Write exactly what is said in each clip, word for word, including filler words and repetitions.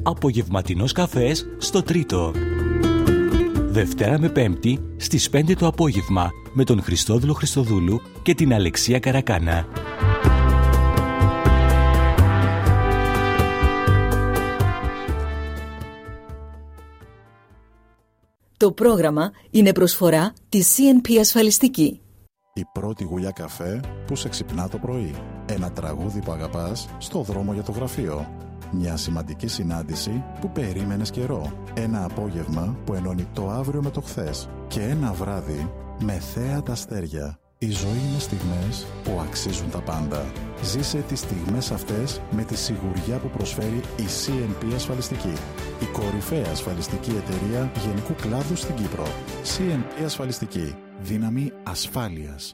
απογευματινός καφές στο Τρίτο. Δευτέρα με Πέμπτη στις πέντε το απόγευμα με τον Χριστόδουλο Χριστοδούλου και την Αλεξία Καρακάνα. Το πρόγραμμα είναι προσφορά της σι εν πι Ασφαλιστική. Η πρώτη γουλιά καφέ που σε ξυπνά το πρωί. Ένα τραγούδι που αγαπάς στο δρόμο για το γραφείο. Μια σημαντική συνάντηση που περίμενες καιρό. Ένα απόγευμα που ενώνει το αύριο με το χθες. Και ένα βράδυ με θέα τα αστέρια. Η ζωή είναι στιγμές που αξίζουν τα πάντα. Ζήσε τις στιγμές αυτές με τη σιγουριά που προσφέρει η σι εν πι Ασφαλιστική. Η κορυφαία ασφαλιστική εταιρεία γενικού κλάδου στην Κύπρο. σι εν πι Ασφαλιστική. Δύναμη ασφάλειας.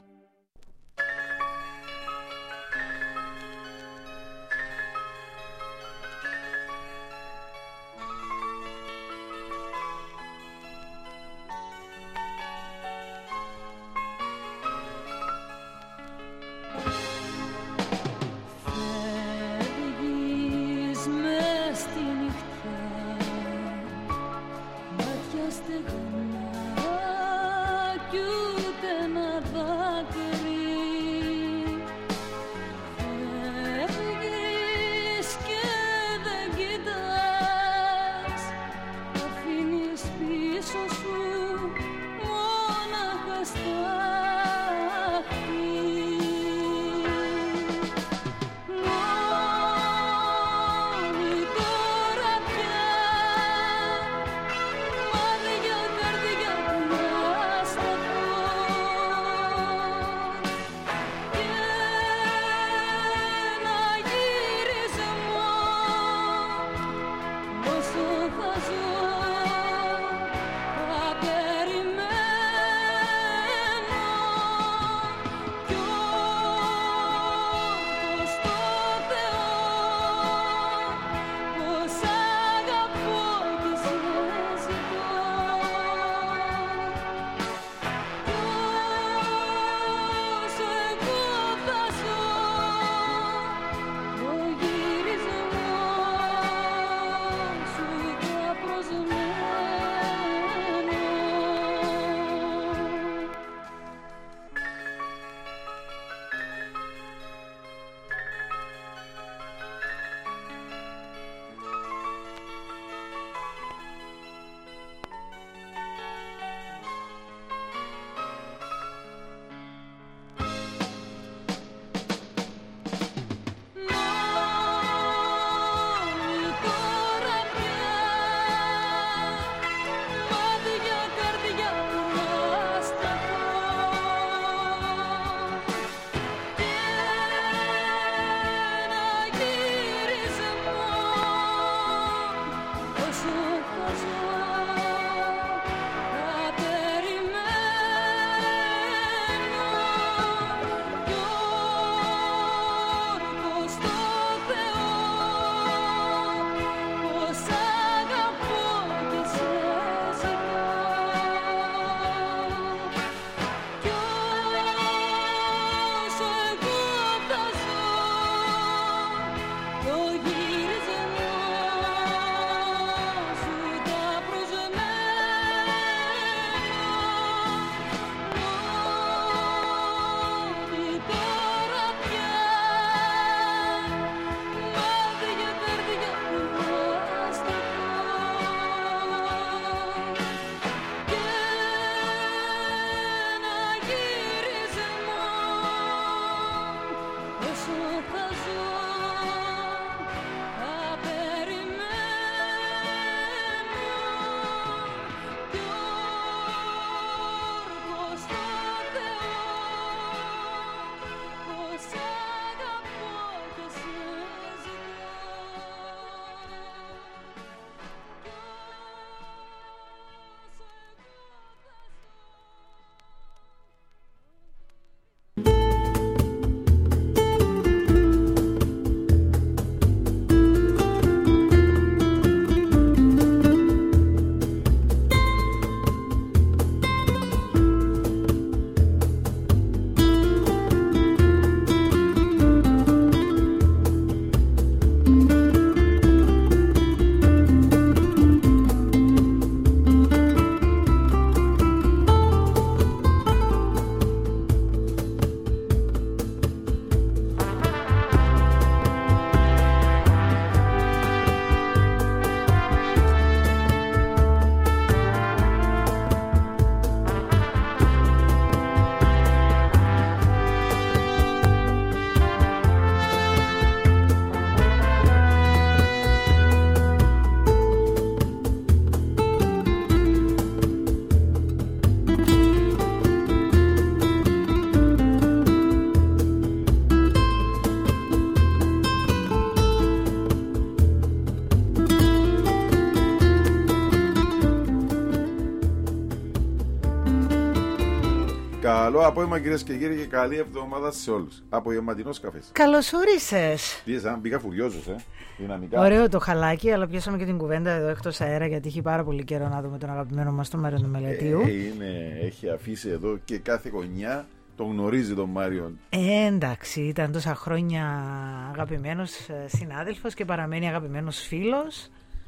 Καλό απόγευμα κυρίες και κύριοι και καλή εβδομάδα σε όλους. Απογευματινός καφές. Καλώς όρισες. Τι είσαι, μπήκα φουριόζος, ε. Δυναμικά. Ωραίο το χαλάκι, αλλά πιάσαμε και την κουβέντα εδώ εκτός αέρα, γιατί έχει πάρα πολύ καιρό να δούμε τον αγαπημένο μας τον Μάριο του Μελετίου. Ε, είναι, έχει αφήσει εδώ και κάθε γωνιά τον γνωρίζει τον Μάριο. Ε, εντάξει, ήταν τόσα χρόνια αγαπημένος συνάδελφος και παραμένει αγαπημένος φίλος.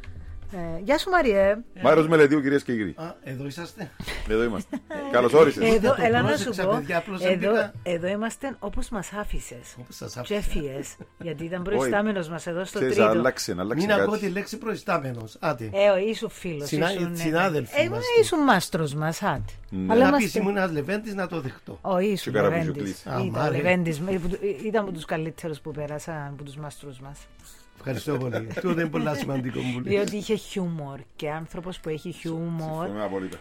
Ε, γεια σου Μαριέ. Μάριος Μελετίου, κυρίες και κύριοι. Α, εδώ είσαστε. Εδώ είμαστε. Καλώς όρισες. Εδώ, έλα να σου πρόσεξα, πω, παιδιά, απλώς εδώ, έμπηκα. εδώ είμαστε όπως μας άφησες. Όπως σας Και άφησα. έφυγες, γιατί ήταν προϊστάμενος μας εδώ στο Ξέρεις, τρίτο. άλλαξε, άλλαξε Μην ακούω κάτι. τη λέξη προϊστάμενος. Άντε. Ε, ο, ήσουν φίλος. Συνα- ήσουν, συνάδελφοι ε, είμαστε. ήσουν μάστρος μας, άντε. Ναι. Αλλά Να είμαστε- πεις ήμουν ένας Λεβέντης να το δεχτώ. Ο ήσουν Και Λεβέντης. καραπουζιουκλής. Α, Ήταν μάρε. Λεβέντης, ε, που- ήταν από τους καλύτερους που πέρασαν, από τους μάστρους μας. Ευχαριστώ πολύ. Αυτό είναι πολύ σημαντικό που λες. Διότι είχε χιούμορ και άνθρωπος που έχει χιούμορ Συμφωνώ απόλυτα.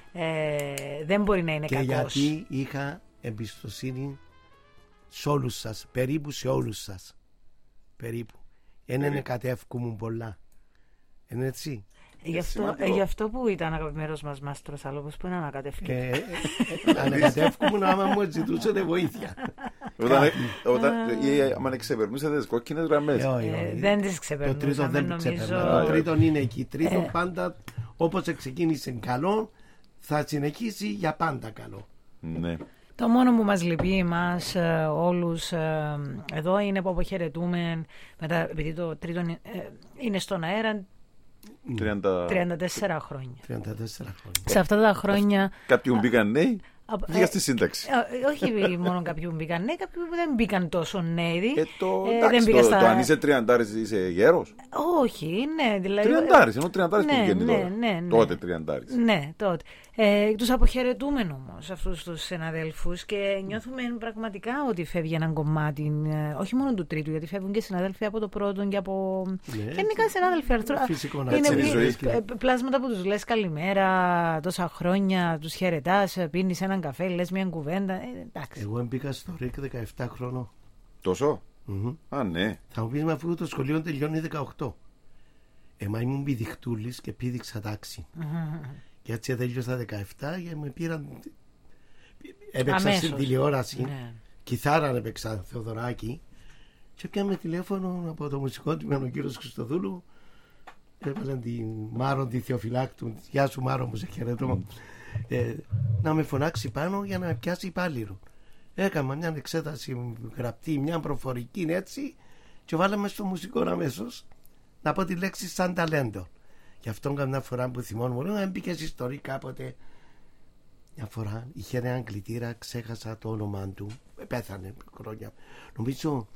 ε, δεν μπορεί να είναι Και κακός. γιατί είχα εμπιστοσύνη σε όλους σας. Περίπου σε όλους σας. Περίπου. Δεν είναι κατεύκου πολλά. Είναι έτσι. Γι' αυτό, σημαντικό. ε, γι' αυτό που ήταν αγαπημένος μας μάστρος, αλλά όπως που είναι ανακατεύκει. Ε, ε, ε, Ανακατεύκου άμα μου ζητούσατε βοήθεια. Όταν, όταν, ή, άμα ξεπερνούσατε τις κόκκινες γραμμές. Ε, όχι, Ε, όχι. δεν τις Το ξεπερνούσαμε, τρίτο δεν νομίζω. ξεπερνά. Το τρίτο είναι εκεί. Τρίτο Ε. πάντα όπως ξεκίνησε καλό θα συνεχίσει για πάντα καλό. Ναι. Το μόνο που μας λυπεί εμάς ε, όλους ε, εδώ είναι που αποχαιρετούμε μετά, επειδή το τρίτο ε, είναι στον αέρα τριάντα... τριάντα τέσσερα χρόνια. τριάντα τέσσερα χρόνια. Σε αυτά τα χρόνια Κάποιοι που μπήκαν νέοι, απ- πήγα ε, στη σύνταξη. ε, όχι μόνο κάποιοι που μπήκαν νέοι, κάποιοι που δεν μπήκαν τόσο νέοι. Ε, το, Ε, εντάξει, δεν πήγα το, στα- το αν είσαι τριαντάρης είσαι γέρος. Όχι, ναι, δηλαδή. Τριαντάρης, ενώ τριαντάρης Ναι, που βγαίνει ναι, τώρα. ναι, ναι. Τότε τριαντάρης. Ναι, τότε. Ε, τους αποχαιρετούμε όμως αυτούς τους συναδέλφους και νιώθουμε πραγματικά ότι φεύγει έναν κομμάτι, ε, όχι μόνο του τρίτου, γιατί φεύγουν και συναδέλφοι από το πρώτο και από. Ναι, Γενικά συνάδελφοι. αρθρο- φυσικό να είναι έτσι είναι η ζωή. ε, πλάσματα που τους λες καλημέρα τόσα χρόνια, τους χαιρετάς, ε, πίνεις έναν καφέ, λες μια κουβέντα. Ε, εντάξει. Εγώ μπήκα στο ΡΙΚ δεκαεπτά χρόνων. Τόσο. Μμμ. Α, ναι. Θα μου πεις με αφού το σχολείο τελειώνει δεκαοκτώ. Εμά ήμουν πηδιχτούλης και πήδηξα τάξη. Και έτσι τέλειωσα δεκαεπτά και με πήραν. Έπαιξα Αμέσως. στην τηλεόραση. Ναι. Κιθάρα έπαιξα Θεοδωράκη. Και πιάμε τηλέφωνο από το μουσικό τμήμα ο κύριος Χριστοδούλου. Έβαλαν την Μάρον τη Θεοφυλάκτου. Γεια σου Μάρον, μου σε χαιρετώ. ε, να με φωνάξει πάνω για να με πιάσει υπάλληλο. Έκανα μια εξέταση γραπτή, μια προφορική έτσι και βάλαμε στο μουσικό αμέσως να πω τη λέξη σαν ταλέντο. Γι' αυτό καμιά φορά που θυμώνω, να μπήκε ιστορία κάποτε. Μια φορά είχε έναν κλητήρα, ξέχασα το όνομά του, πέθανε χρόνια. Νομίζω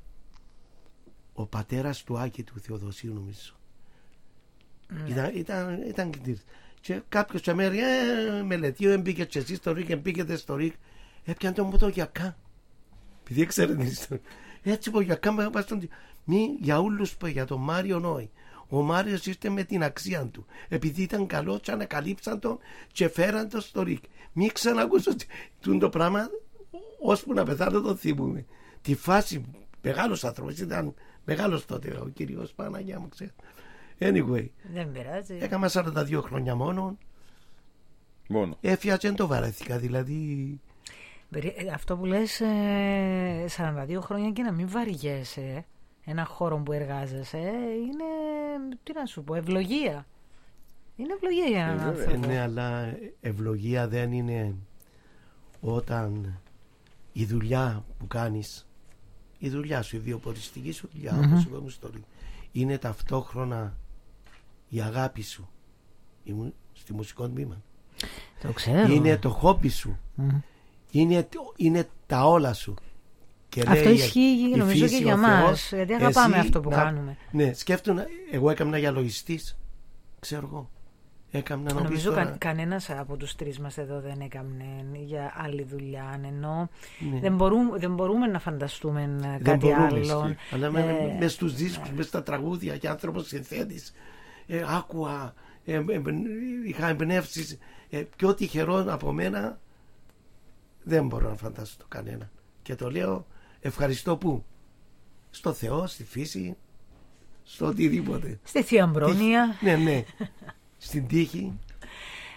ο πατέρας του Άκη του Θεοδοσίου, νομίζω. Mm. Ήταν, ήταν, ήταν κλητήρας. Και κάποιος σε μέρη, ε, Μελετίου, μπήκε και εσύ στο ΡΙΚ, μπήκετε στο ΡΙΚ. Έπιανε τον μου το γιακά. Επειδή ξέρετε την ιστορία. Έτσι που γιακά με είπα στον. Μη για όλους που για τον Μάριο Νόη. Ο Μάριος ήρθε με την αξία του. Επειδή ήταν καλό, και ανακαλύψαν τον και φέραν τον στο ΡΙΚ. Μη ξανακούσω τούν το πράγμα, ώσπου να πεθάνω τον θυμούμε. Τη φάση, μεγάλος άνθρωπος, ήταν μεγάλος τότε ο κύριος Παναγιά μου, ξέρω. Anyway, Δεν πειράζει. έκανα σαράντα δύο χρόνια μόνο. Μόνο. Έφυγα και δεν το βαρέθηκα, δηλαδή. Περί- ε, Αυτό που λες ε, σαράντα δύο χρόνια και να μην βαριέσαι ένα χώρο που εργάζεσαι είναι, τι να σου πω, ευλογία. Είναι ευλογία για έναν Ε, βέβαια. άνθρωπο. Ναι, αλλά ευλογία δεν είναι όταν η δουλειά που κάνεις, η δουλειά σου, η βιοποριστική σου δουλειά, Μμμ. όπως είπαμε στο ΡΙΚ, είναι ταυτόχρονα η αγάπη σου. Ήμουν στη μουσικό τμήμα. Το ξέρω. Είναι το χόμπι σου. Μμ. Είναι, το- είναι τα όλα σου. Και Αυτό λέει, ισχύει η νομίζω φύση, και για ο μας, Θεός, γιατί αγαπάμε εσύ αυτό που να- κάνουμε. Ναι, σκέφτομαι, εγώ έκανα για λογιστής, ξέρω εγώ. Έκανα να πεις Νομίζω τώρα, κα, κανένας από τους τρεις μας εδώ δεν έκανε για άλλη δουλειά, ενώ ναι. δεν, μπορούμε, δεν μπορούμε να φανταστούμε ε, Δεν κάτι μπορούμε, άλλο. ισχύει. Αλλά με, Ε, μες στους δίσκους, μες στα τραγούδια και άνθρωπος συνθέτης, ε, άκουα, ε, ε, είχα εμπνεύσεις, ε, πιο τυχερό από μένα δεν μπορώ να φανταστώ κανένα. Και το λέω ευχαριστώ που στο Θεό, στη φύση, στο οτιδήποτε. Στη Θεία Μπρόνια. Ναι, ναι. Στην τύχη.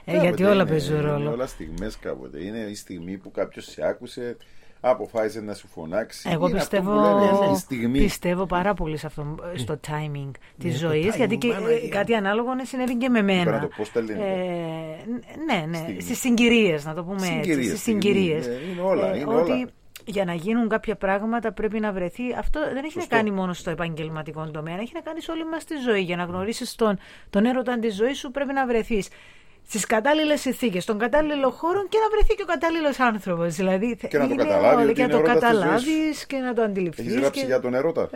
Ε, γιατί όλα παίζουν ρόλο. Είναι όλα στιγμές κάποτε. Είναι η στιγμή που κάποιος σε άκουσε, αποφάσισε να σου φωνάξει. Εγώ είναι πιστεύω, λέμε, η στιγμή. πιστεύω πάρα πολύ σε αυτό, στο timing της Ναι, ζωής, timing, γιατί και, Παναγία. κάτι ανάλογο συνέβη και με μένα. Το πώς τα λένε. Ε, ναι, ναι, Στιγμή. στις συγκυρίες, να το πούμε Συγκυρίες, έτσι. Στις στιγμή. συγκυρίες. Ε, είναι όλα, Ε, είναι ότι όλα. για να γίνουν κάποια πράγματα πρέπει να βρεθεί. Αυτό δεν έχει Σωστό. να κάνει μόνο στο επαγγελματικό τομέα, έχει να κάνει σε όλη μας τη ζωή. Για να γνωρίσεις τον, τον έρωτα της ζωής σου πρέπει να βρεθείς στις κατάλληλες συνθήκες, στον κατάλληλο χώρο και να βρεθεί και ο κατάλληλος άνθρωπος. Δηλαδή, Και να το είναι καταλάβει όλα, ότι και να είναι το έρωτας της ζωής καταλάβεις και να το αντιληφθείς. Έχεις γράψει και... για τον έρωτα.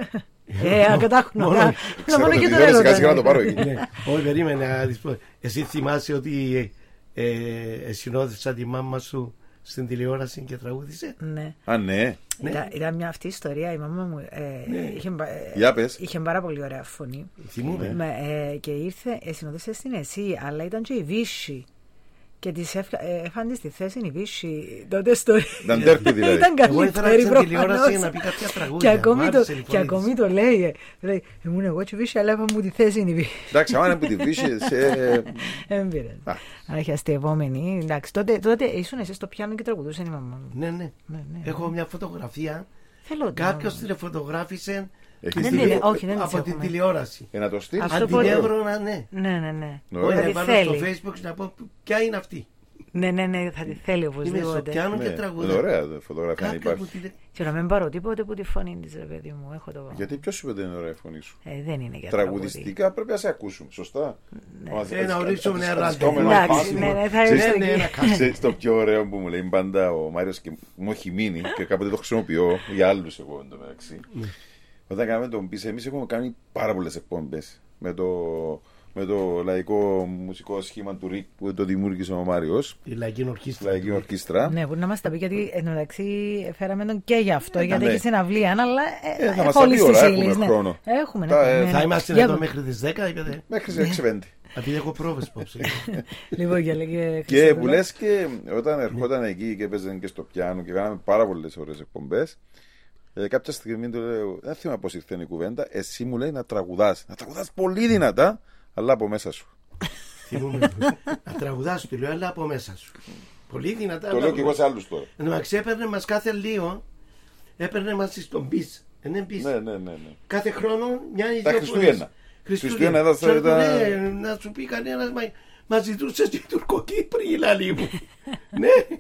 Ε, ακατάχουνα. Μόνο- Να Ξέρω μόνο το και τι τον ώρα, έρωτα. σιγά σιγά να το πάρω εκεί. Ναι, όχι, περίμενε να της πω. Εσύ θυμάσαι ότι ε, ε, συνόδευσα τη μάμα σου στην τηλεόραση και τραγούδισε. Ναι. Α, ναι. Ήταν, ήταν μια αυτή η ιστορία. Η μαμά μου ε, είχε, πα- ε, Για πες. είχε πάρα πολύ ωραία φωνή. Θυμούμαι. Με, ε, και ήρθε, ε, συνοδεύσε στην ΕΣΥ, αλλά ήταν και η Βύση. Και της έφκα- ε, έφανε στη θέση η Βύση τότε στο. Ήταν τέρπι δηλαδή. Ήταν Εγώ ήθελα καλύτερη στην τηλεόραση προφανώς. να πει κάποια Και τραγούδια. ακόμη, Μου το, άρεσε η και φωνή της. ακόμη το λέει. ε, λέει, ήμουν εγώ και η Βύση, αλλά έφαμε μου τη θέση είναι η Βύση. Εντάξει, άμα είναι που τη βύση σε. Δεν πειράζει. Α. Άχι αστευόμενη. Εντάξει, τότε, τότε ήσουν εσύ στο πιάνο και τραγουδούσε η μαμά μου. Ναι, ναι. Ναι, ναι. Έχω μια φωτογραφία. Θέλω Κάποιο τηλεφωτογράφησε Έχεις Δεν δει. είναι, όχι, δεν τις από την έχουμε. τηλεόραση. Ε, να το στείλεις. Αυτό Αν μπορεί- την έβρωνα, ναι. Ναι, ναι, ναι. Ωραία. Όχι, να Ότι βάλω στο θέλει. Facebook να πω ποια είναι αυτή. Ναι, ναι, ναι, θα τη θέλει Είμαι στο οπωσδήποτε. πιάνο Ναι, και είναι τραγουδάω. ωραία το φωτογραφία να Κάποια μου υπάρχει. τηλε- Και να μην πάρω τίποτε που τη φωνή της, ρε παιδί μου. Έχω το... Γιατί ποιο σου είπε ότι είναι ωραία η φωνή σου. Ε, δεν είναι για τραγούδι. Τραγουδιστικά πρέπει να σε ακούσουμε, σωστά. Ε, να ορίσουμε ένα ραντεβού. Εντάξει, ναι, ναι, θα Ξέρεις- έρθω ναι, εκεί. να κάνεις. Ξέρεις το πιο ωραίο που μου λέει πάντα ο Μάριος και μου έχει μείνει και κάποτε το χρησιμοποιώ για άλλους εγώ εντωμεταξύ. Όταν κάναμε τον πίσω, εμείς έχουμε κάνει πάρα πολλές εκπομπές με το, με το λαϊκό μουσικό σχήμα του Ρικ που το δημιούργησε ο Μάριος, Η λαϊκή ορχήστρα. λαϊκή ορκίστρα. Ναι, μπορεί να μας τα πει γιατί εντωμεταξύ φέραμε τον και γι' αυτό. Ε, γιατί ναι. έχει συναυλία, αλλά Ε, θα ε, μας τα όλης πει της όλα, ύλης, έχουμε ναι. χρόνο. Έχουμε, ναι, Τα, ναι, ε, ναι. Θα είμαστε Για- εδώ μέχρι τις δέκα, είπατε. Μέχρι τις έξι πέντε. Επειδή έχω πρόβες απόψε. Λοιπόν, για λέγε Και Χριστοδούλα. που λες και όταν ερχόταν εκεί και έπαιζε και στο πιάνο και κάναμε πάρα πολλές ωραίες εκπομπές, ε, κάποια στιγμή του λέω: δεν θυμάμαι πώς ήρθε η κουβέντα. Εσύ μου λέει να τραγουδάς. Να τραγουδάς πολύ δυνατά, αλλά από μέσα σου. Θυμούμαι. Να τραγουδάς, του λέω, αλλά από μέσα σου. Πολύ δυνατά. Το αλλά λέω και εγώ σε άλλους τώρα. Εν τω μεταξύ έπαιρνε μας κάθε λίγο, έπαιρνε μας στον μπις. Είναι μπις. Ναι, ναι, ναι. ναι. Κάθε χρόνο μια ή Τα δύο Χριστούγεννα. φορές. Χριστούγεννα εδώ θα Ξέρω, ήταν- ναι, να σου πει κανένας, μα, μα ζητούσε και τουρκοκύπρη, λαλή μου. Ναι,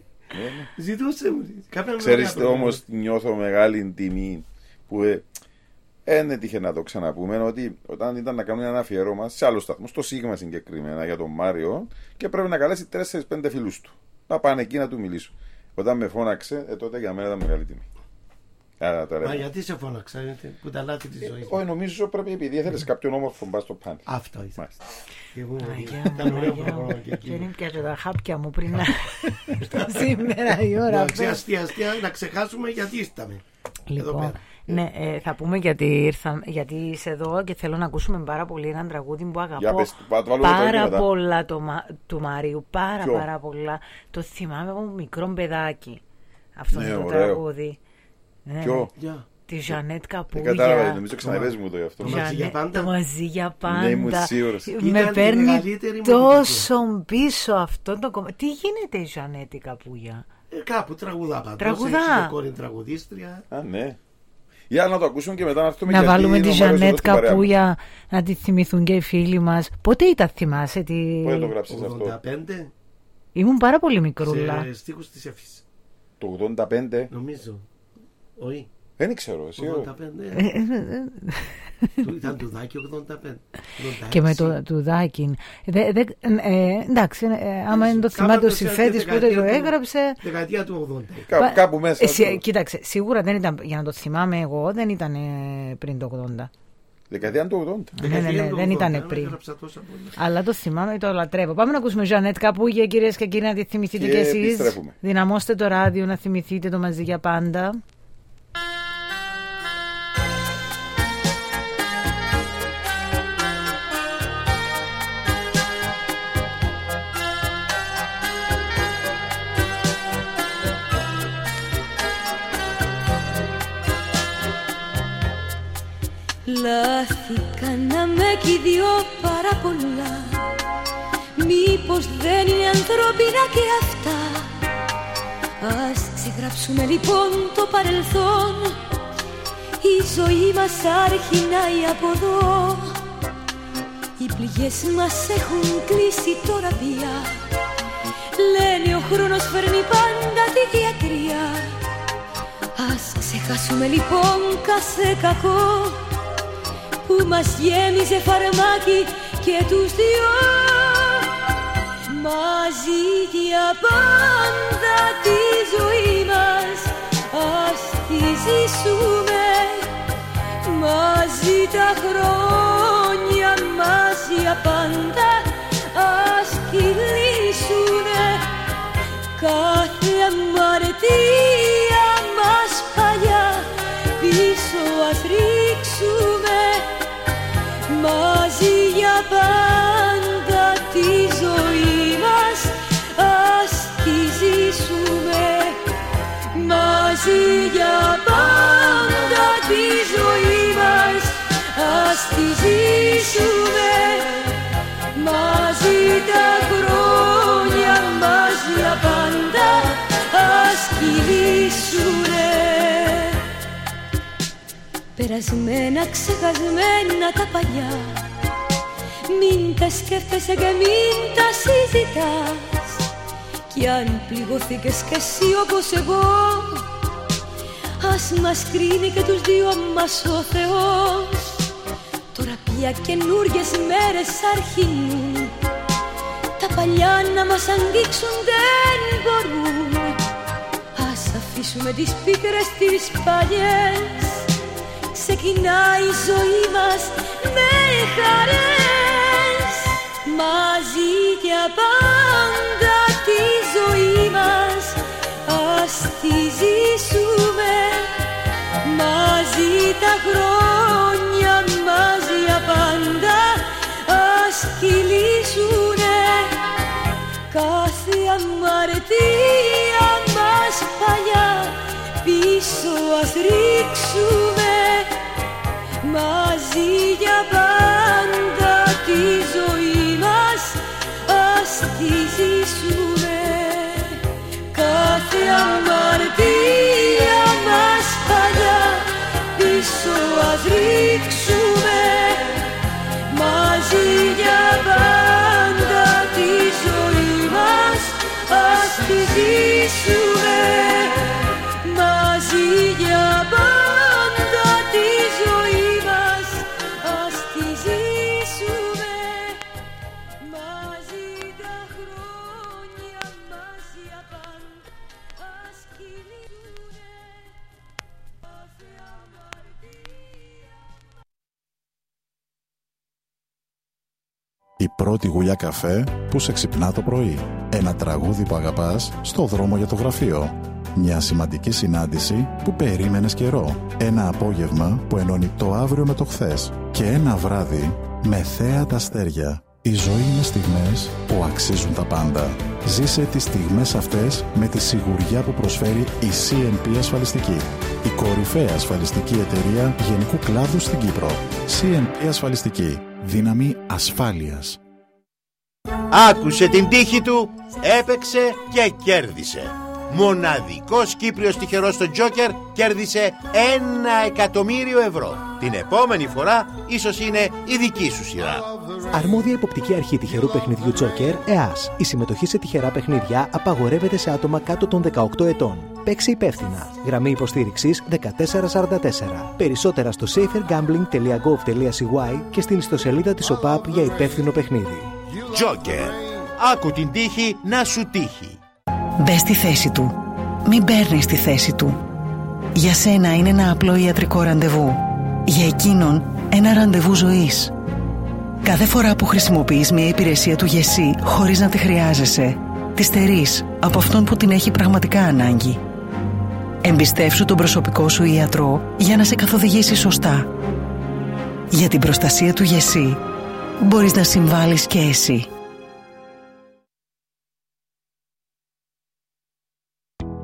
ζητούσε μου. Κάποια Ξέρεις μέρα όμως νιώθω μεγάλη τιμή που ε, δεν έτυχε να το ξαναπούμε ότι όταν ήταν να κάνουμε ένα αφιέρωμα σε άλλο σταθμό, στο Σίγμα συγκεκριμένα για τον Μάριο και πρέπει να καλέσει τέσσερις πέντε φίλους του να πάνε εκεί να του μιλήσουν. Όταν με φώναξε, ε, τότε για μένα ήταν μεγάλη τιμή. Άρα, τώρα, Μα γιατί σε φώναξα, είναι που τα λάθη της ζωής. όχι, νομίζω πρέπει επειδή ήθελες κάποιον όμορφο μπα στο πάνελ. Αυτό ήθελα. Μάλιστα. Και εγώ Αγία μου, ήταν ωραίο Αγία πρόγραμμα μου. και Και εκεί. είναι πια και τα χάπια μου πριν να έρθω σήμερα η ώρα. Εντάξει, αστεία, αστεία, να ξεχάσουμε γιατί ήρθαμε. Εδώ Λοιπόν, πέρα. ναι, ε, θα πούμε γιατί, ήρθα, γιατί είσαι εδώ και θέλω να ακούσουμε πάρα πολύ έναν τραγούδι που Για αγαπώ πες, πά- το βάλουμε το πάρα μετά. πολλά το, Μα- του Μαρίου, πάρα Ποιο? πάρα πολλά. Το θυμάμαι από μικρό παιδάκι αυτό Ναι, το ωραίο. τραγούδι. Ναι, Ποιο? Γεια. τη Ζανέτ Δεν Καπούγια. κατάλαβα, νομίζω ξαναπες μου το γι' αυτό. Το μαζί για πάντα. Το μαζί για πάντα. Ναι, ήμουν σίγουρος. Με Ήταν η παίρνει μεγαλύτερη μου τόσο πίσω αυτό το κομμάτι. Τι γίνεται η Ζανέτ Καπούγια? Ε, κάπου τραγουδά πάντως. Τραγουδά. Έχει το κόρη τραγουδίστρια. Α, ναι. Για να το ακούσουμε και μετά να έρθουμε Να γιατί βάλουμε είναι τη ο Μάριος εδώ Ζανέτ στην παρέα μας. Καπούγια να τη θυμηθούν και οι φίλοι μας. Πότε ήταν, θυμάσαι? Τη... Πότε το γράψεις αυτό? ογδόντα πέντε Ήμουν πάρα πολύ μικρούλα. σε στίχους της Εφής. Το ογδόντα πέντε. Νομίζω. Όχι. Δεν ξέρω, εσύ. ογδόντα πέντε. Του- Ήταν του Δάκη ογδόντα πέντε. Και με ογδόντα έξι. το Τουδάκιν. Δε, δε, ε, εντάξει, ε, άμα είναι το θυμάται ο Κάπου Συφέτης που δεκαετία το του- έγραψε. Δεκαετία του ογδόντα. Κά, Πα- κάπου μέσα. Ε, σι- το- κοίταξε, σίγουρα δεν ήταν, για να το θυμάμαι εγώ, δεν ήταν ε, πριν το ογδόντα. Δεκαετία του ογδόντα. Ναι, ναι, ναι, δεν ήταν πριν. Έγραψα τόσα πολλά. Αλλά το θυμάμαι, το λατρεύω. Πάμε να ακούσουμε Ζανέτ Καπούγια, κυρίες και κύριοι, να τη θυμηθείτε Και κι εσείς. επιστρέφουμε. Δυναμώστε το ράδιο να θυμηθείτε το μαζί για πάντα. Λάθη κάναμε κι οι δυο πάρα πολλά. Μήπως δεν είναι ανθρώπινα και αυτά? Ας ξεγράψουμε λοιπόν το παρελθόν. Η ζωή μας αρχινάει από εδώ. Οι πληγές μας έχουν κλείσει τώρα πια. Λένε ο χρόνος φέρνει πάντα τη διακρύα. Ας ξεχάσουμε λοιπόν κάθε κακό που μας γέμιζε φαρμάκι και τους δυο. Μαζί για πάντα τη ζωή μας ας τη ζήσουμε. Μαζί τα χρόνια μας για πάντα ας κυλήσουνε. Κάθε αμαρτία μας παλιά πίσω ας ρίξουμε. Μαζί για πάντα τη ζωή μας ας τη ζήσουμε. Μαζί για πάντα τη ζωή μας ας τη ζήσουμε. Μαζί τα χρόνια μας για πάντα ας κυλήσουνε. Περασμένα, ξεχασμένα τα παλιά, μην τα σκέφτεσαι και μην τα συζητάς. Κι αν πληγωθήκες κι εσύ όπως εγώ, ας μας κρίνει και τους δυο μας ο Θεός. Τώρα πια καινούριες μέρες αρχινούν, τα παλιά να μας αγγίξουν δεν μπορούν. Ας αφήσουμε τις πίκρες τις παλιές, ξεκινάει η ζωή μας με χαρές. Μαζί για πάντα τη ζωή μας ας τη ζήσουμε. Μαζί τα χρόνια μας για πάντα ας κυλήσουνε. Κάθε αμαρτία μας παλιά πίσω ας ρίξουμε. Μαζί για πάντα τη ζωή μας ας τη ζήσουμε. Κάθε αμαρτία μας παλιά πίσω ας ρίξουμε. Μαζί για πάντα τη ζωή μας ας τη ζήσουμε. Μαζί για πάντα τη ζωή μας ας τη ζήσουμε. Μαζί τα χρόνια μας για πάντα ας κυλήσουνε. Κάθε αμαρτία. Η πρώτη γουλιά καφέ που σε ξυπνά το πρωί. Ένα τραγούδι που αγαπάς στο δρόμο για το γραφείο. Μια σημαντική συνάντηση που περίμενες καιρό. Ένα απόγευμα που ενώνει το αύριο με το χθες. Και ένα βράδυ με θέα τα αστέρια. Η ζωή είναι στιγμές που αξίζουν τα πάντα. Ζήσε τις στιγμές αυτές με τη σιγουριά που προσφέρει η σι εν πι Ασφαλιστική. Η κορυφαία ασφαλιστική εταιρεία γενικού κλάδου στην Κύπρο. σι εν πι Ασφαλιστική. Δύναμη ασφάλειας. Άκουσε την τύχη του, έπαιξε και κέρδισε. Μοναδικός Κύπριος τυχερός στο Τζόκερ κέρδισε ένα εκατομμύριο ευρώ. Την επόμενη φορά ίσως είναι η δική σου σειρά. Αρμόδια υποπτική αρχή τυχερού παιχνιδιού Τζόκερ, ΕΑΣ. Η συμμετοχή σε τυχερά παιχνίδια απαγορεύεται σε άτομα κάτω των δεκαοκτώ ετών. Παίξε υπεύθυνα. Γραμμή υποστήριξης δεκατέσσερα σαράντα τέσσερα. Περισσότερα στο safer gambling τελεία gov τελεία σι και στην ιστοσελίδα της ΟΠΑΠ για υπεύθυνο παιχνίδι. Τζόκερ. Άκου την τύχη να σου τύχει. Μπες στη θέση του. Μην παίρνεις τη θέση του. Για σένα είναι ένα απλό ιατρικό ραντεβού. Για εκείνον ένα ραντεβού ζωής. Κάθε φορά που χρησιμοποιείς μια υπηρεσία του ΓΕΣΥ χωρίς να τη χρειάζεσαι, τη στερείς από αυτόν που την έχει πραγματικά ανάγκη. Εμπιστεύσου τον προσωπικό σου ιατρό για να σε καθοδηγήσει σωστά. Για την προστασία του ΓΕΣΥ μπορείς να συμβάλεις και εσύ. Είστε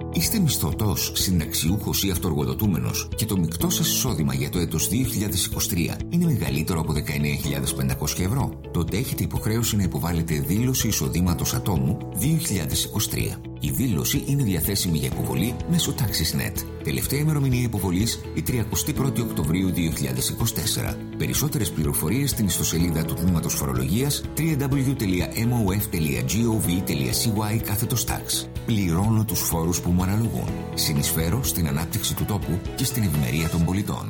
μισθωτός, συνταξιούχος ή αυτοεργοδοτούμενος και το μεικτό σας εισόδημα για το έτος δύο χιλιάδες είκοσι τρία είναι μεγαλύτερο από δεκαεννέα χιλιάδες πεντακόσια ευρώ, τότε έχετε υποχρέωση να υποβάλλετε δήλωση εισοδήματος ατόμου δύο χιλιάδες είκοσι τρία. Η δήλωση είναι διαθέσιμη για υποβολή μέσω TaxisNet. Τελευταία ημερομηνία υποβολής η τριαντάτη πρώτη Οκτωβρίου δύο χιλιάδες είκοσι τέσσερα. Περισσότερες πληροφορίες στην ιστοσελίδα του Τμήματος Φορολογίας double-u double-u double-u τελεία εμ ο εφ τελεία gov τελείαcy κάθετος tax. Πληρώνω τους φόρους που μου αναλογούν. Συνεισφέρω στην ανάπτυξη του τόπου και στην ευημερία των πολιτών.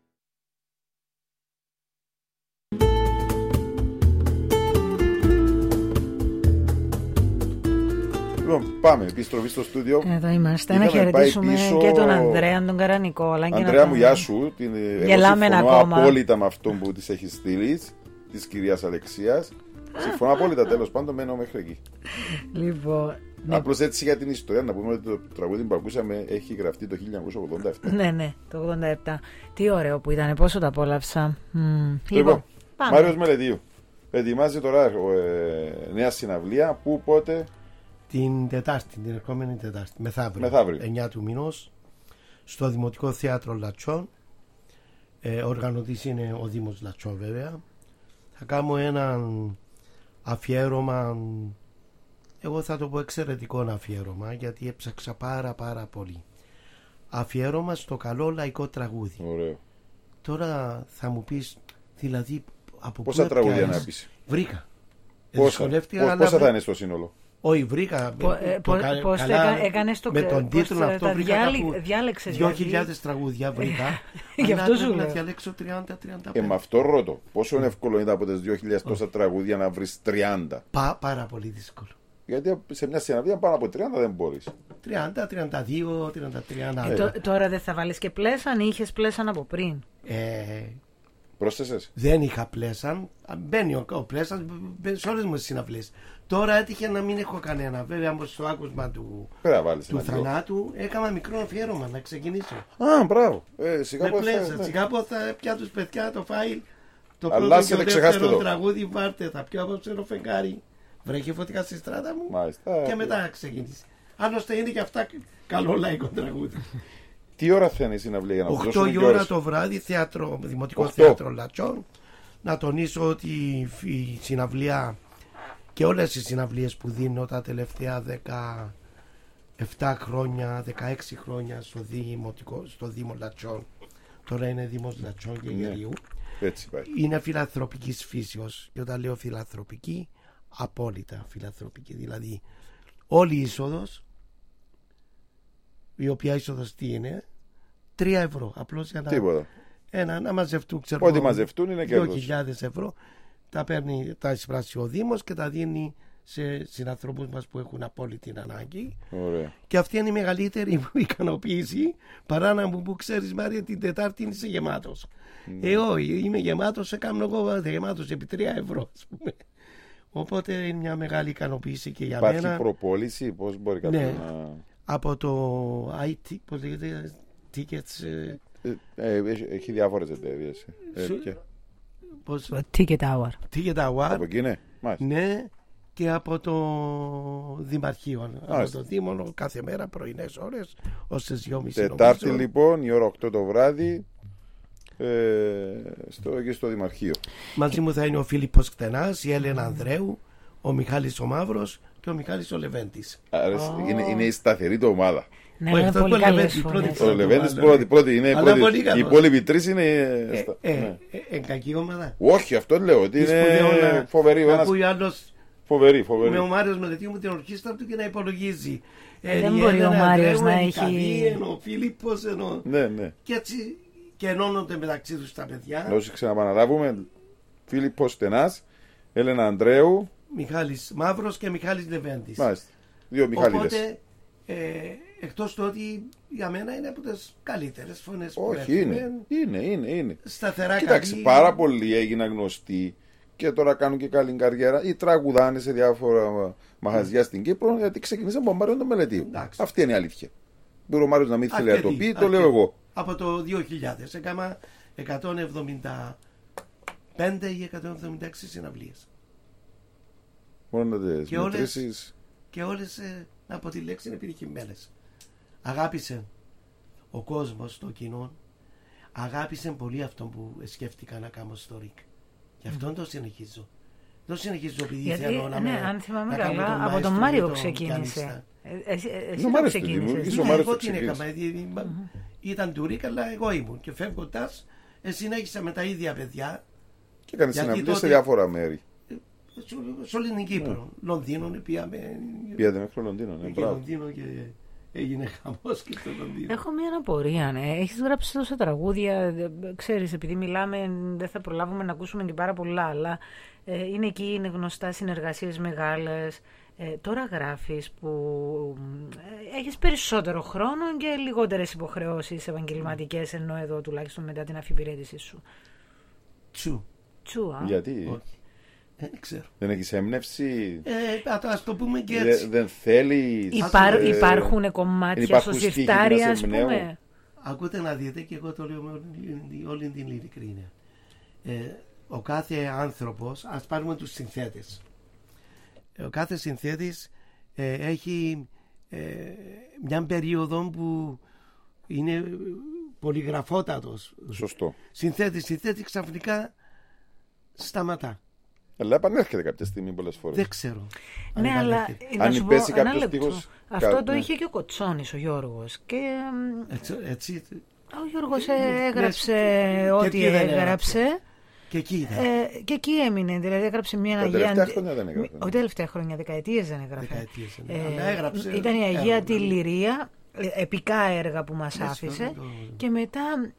Λοιπόν, πάμε, επιστροφή στο στούντιο. Εδώ είμαστε. Να χαιρετήσουμε πίσω... και τον Ανδρέα, τον Καρανικόλα. Ανδρέα μου, γεια σου. Την... Γελάμε Εγώ συμφωνώ ακόμα. απόλυτα με αυτό που της έχει στείλει, της κυρίας Αλεξίας. Συμφωνώ απόλυτα, τέλος πάντων, μένω μέχρι εκεί. Λοιπόν. Ναι. Απλώς έτσι για την ιστορία, να πούμε ότι το τραγούδι που ακούσαμε έχει γραφτεί το χίλια εννιακόσια ογδόντα επτά. Ναι, ναι, το ογδόντα επτά. Τι ωραίο που ήταν, πόσο το απόλαυσα. Mm. Λοιπόν, λοιπόν Μάριος Μελετίου. Ετοιμάζει τώρα ε, νέα συναυλία. Πού, πότε? Την Τετάρτη, την ερχόμενη Τετάρτη. Μεθαύριο. Μεθαύριο. εννιά του μηνός. Στο Δημοτικό Θέατρο Λατσών. Ε, οργανωτής είναι ο Δήμος Λατσών, βέβαια. Θα κάνω ένα αφιέρωμα. Εγώ θα το πω εξαιρετικό αφιέρωμα, γιατί έψαξα πάρα πάρα πολύ. Αφιέρωμα στο καλό λαϊκό τραγούδι. Ωραίο. Τώρα θα μου πεις, δηλαδή από πόσα τραγούδια να πεις? Βρήκα. Πόσα, Πώς, πόσα θα είναι στο σύνολο? Όχι, βρήκα. Πώς έκανες το με τον τίτλο αυτό βρήκα διάλεξες δύο χιλιάδες τραγούδια βρήκα. Γι' αυτό σου να διαλέξω τριάντα τριάντα πέντε. Ε, με αυτό ρωτώ. Πόσο είναι εύκολο είναι από τις δύο χιλιάδες τόσα τραγούδια να βρεις τριάντα? Πα, πάρα πολύ δύσκολο. Γιατί σε μια συναυλία πάνω από τριάντα δεν μπορείς. τριάντα, τριάντα δύο, τριάντα τρία. Ε, τ, τώρα δεν θα βάλεις και πλέσαν ή είχες πλέσαν από πριν? Ε, Πρόσθεσες? Δεν είχα πλέσαν. Μπαίνει ο, ο πλέσαν σε όλες μου τις συναυλίες. Τώρα έτυχε να μην έχω κανένα. Βέβαια, όμως στο άκουσμα του, του θανάτου έκανα μικρό αφιέρωμα να ξεκινήσω. Α, μπράβο. Ε, σιγά με πλέσαν. Ναι. Σιγά πω θα πια τους παιδιά το φάιλ. Το πρώτο και το δεύτερο τραγούδι βάρτε. Θα πιω απόψε το φεγγάρι. Βρέχει φωτικά στη στράτα μου. Μάλιστα. Και μετά ξεκίνησε. Άλλωστε είναι και αυτά καλό λαϊκό τραγούδι. Τι ώρα θα είναι η συναυλία για να δώσουμε? οκτώ η ώρα το βράδυ, θέατρο, Δημοτικό Θέατρο Λατσών. Να τονίσω ότι η συναυλία και όλες οι συναυλίες που δίνω τα τελευταία δεκαεπτά χρόνια, δεκαέξι χρόνια στο Δήμο, στο Δήμο Λατσών, τώρα είναι Δήμος Λατσών και Γεριού, είναι φιλανθρωπικής φύσεως. Και όταν λέω φιλανθρωπική, απόλυτα φιλανθρωπική. Δηλαδή όλη η είσοδος, η οποία είσοδος τι είναι, τρία ευρώ. Απλώς για να, ένα, να μαζευτούν, ξέρω, ό,τι μαζευτούν είναι δύο χιλιάδες ευρώ. Τα παίρνει, τα εισπράσει ο Δήμος και τα δίνει σε συνανθρώπους μας που έχουν απόλυτη ανάγκη. Ωραία. Και αυτή είναι η μεγαλύτερη ικανοποίηση, παρά να μου που ξέρεις, Μάρια, την Τετάρτη είσαι γεμάτος. Mm. Ε, όχι, είμαι γεμάτος, σε κάνω εγώ γεμάτος επί τρία ευρώ, ας πούμε. Οπότε είναι μια μεγάλη ικανοποίηση και για Υπάρχει μένα. Υπάρχει προπόληση, πώς μπορεί κάποιος ναι, να... από το άι τι, πώς λέγεται, tickets. Ε, ε, έχει, έχει διάφορες εταιρείες. Ε, Σου... και... Πώς... Ticket Hour. Ticket Hour. Από εκεί, ναι. Ναι, και από το Δημαρχείο. Από το Δήμο κάθε μέρα πρωινές ώρες ως τις δυόμιση. Τετάρτη λοιπόν, η ώρα οκτώ το βράδυ. Ε, στο, εκεί στο Δημαρχείο. Μαζί μου θα είναι ο Φίλιππος Κτενάς, η Έλενα Ανδρέου, ο Μιχάλης ο Μαύρος και ο Μιχάλης ο Λεβέντης. Oh. Είναι, είναι η σταθερή του ομάδα. Ναι, είναι πολύ καλές φωνές. Ο Λεβέντης πρώτη, πρώτη, είναι πρώτη, η υπόλοιπη τρεις είναι... Ε, ε, ναι. ε, ε, κακή ομάδα. Όχι, αυτό λέω, ότι είναι φοβερή. Να ακούει άλλος φοβερή, φοβερή. Με ο Μάριος Μελετίου μου την ορχήστρα του και να υπολογίζει. Ε, δεν μπορεί ο Μάριος να έχει... Ενώ ο Φίλιππος, ενώ... Ναι, ναι. Και έτσι... Και ενώνονται μεταξύ τους τα παιδιά. Να όσοι ξαναπαναλάβουμε, Φίλιππος Στενάς, Έλενα Ανδρέου, Μιχάλης Μαύρος και Μιχάλης Λεβέντης. Μάλιστα. Δύο Μιχάληδες. Οπότε, ε, εκτός του ότι για μένα είναι από τις καλύτερες φωνές που όχι, έχουμε. είναι, είναι, είναι, είναι. Σταθερά. Κοιτάξτε, καλή... πάρα πολλοί έγιναν γνωστοί και τώρα κάνουν και καλή καριέρα ή τραγουδάνε σε διάφορα μαγαζιά mm. στην Κύπρο, γιατί ξεκινήσαμε από τον Μάριο τον Μελετίου. Εντάξει. Αυτή είναι η αλήθεια. Μπορεί ο Μάριος να μην θέλει να το πει, το λέω εγώ. Από το δύο χιλιάδες έκανα εκατόν εβδομήντα πέντε ή εκατόν εβδομήντα έξι συναυλίες. Μόνο να τις μετρήσεις. Και όλες, ε, από τη λέξη, είναι επιτυχημένες. αγάπησε ο κόσμος, το κοινό, αγάπησε πολύ αυτό που σκέφτηκα να κάνω στο ΡΙΚ. Γι' αυτό mm. το συνεχίζω. Το συνεχίζω επειδή γιατί, θέλω να ναι, με, αν θυμάμαι να καλά, τον από τον Μάιστρο Μάριο τον ξεκίνησε. Ε, εσύ εσύ ο το ξεκίνησες. Ναι, εγώ την έκανα. Mm-hmm. Ήταν του ΡΙΚ, αλλά εγώ ήμουν. Και φεύγοντας, συνέχισα με τα ίδια παιδιά. Και έκανε συναυλίες σε διάφορα μέρη. Σε όλη την Κύπρο. Yeah. Λονδίνο πήγαμε. Πήγατε μέχρι Λονδίνο, ναι, και Λονδίνο και έγινε χαμός και στο Λονδίνο. Έχω μια απορία, ναι. Έχεις γράψει τόσα τραγούδια. Ξέρεις, επειδή μιλάμε, δεν θα προλάβουμε να ακούσουμε και πάρα πολλά, αλλά ε, είναι εκεί, είναι γνωστά συνεργασίες μεγάλες. Ε, τώρα γράφεις που ε, έχεις περισσότερο χρόνο και λιγότερες υποχρεώσεις επαγγελματικές, ενώ εδώ τουλάχιστον μετά την αφιπηρέτηση σου. Τσου. Τσου, α. Γιατί? Όχι. Δεν ξέρω. Δεν έχεις έμπνευση. Ε, ας το πούμε και έτσι. Δεν θέλεις. Υπάρ, ε, υπάρχουν κομμάτια στο σιρτάρι, ας πούμε. Ακούτε να δείτε, και εγώ το λέω με όλη την ειλικρίνεια. Ε, ο κάθε άνθρωπος, ας πάρουμε τους συνθέτες. Ο κάθε συνθέτης ε, έχει ε, μια περίοδο που είναι πολυγραφότατος. Σωστό. Συνθέτης, συνθέτης ξαφνικά σταματά. Αλλά επανέρχεται κάποια στιγμή πολλές φορές. Δεν ξέρω. Ναι, αν αλλά αν υπέσει κάποιος στίχος. Αυτό κα... το ναι. είχε και ο Κοτσόνης ο Γιώργος. Και... Έτσι, έτσι... Ο Γιώργος έγραψε ναι, ό,τι έγραψε. Και εκεί ήταν. Ε, και εκεί έμεινε. Δηλαδή έγραψε μια τα Αγία. Τελευταία χρόνια δεν έγραφε. Όχι τελευταία χρόνια, δεκαετίες δεν έγραφε. Δεκαετίες, ναι. ε, αλλά έγραψε. Ήταν η Αγία έργα, τη Λυρία. Επικά έργα που μας ναι, άφησε το... και μετά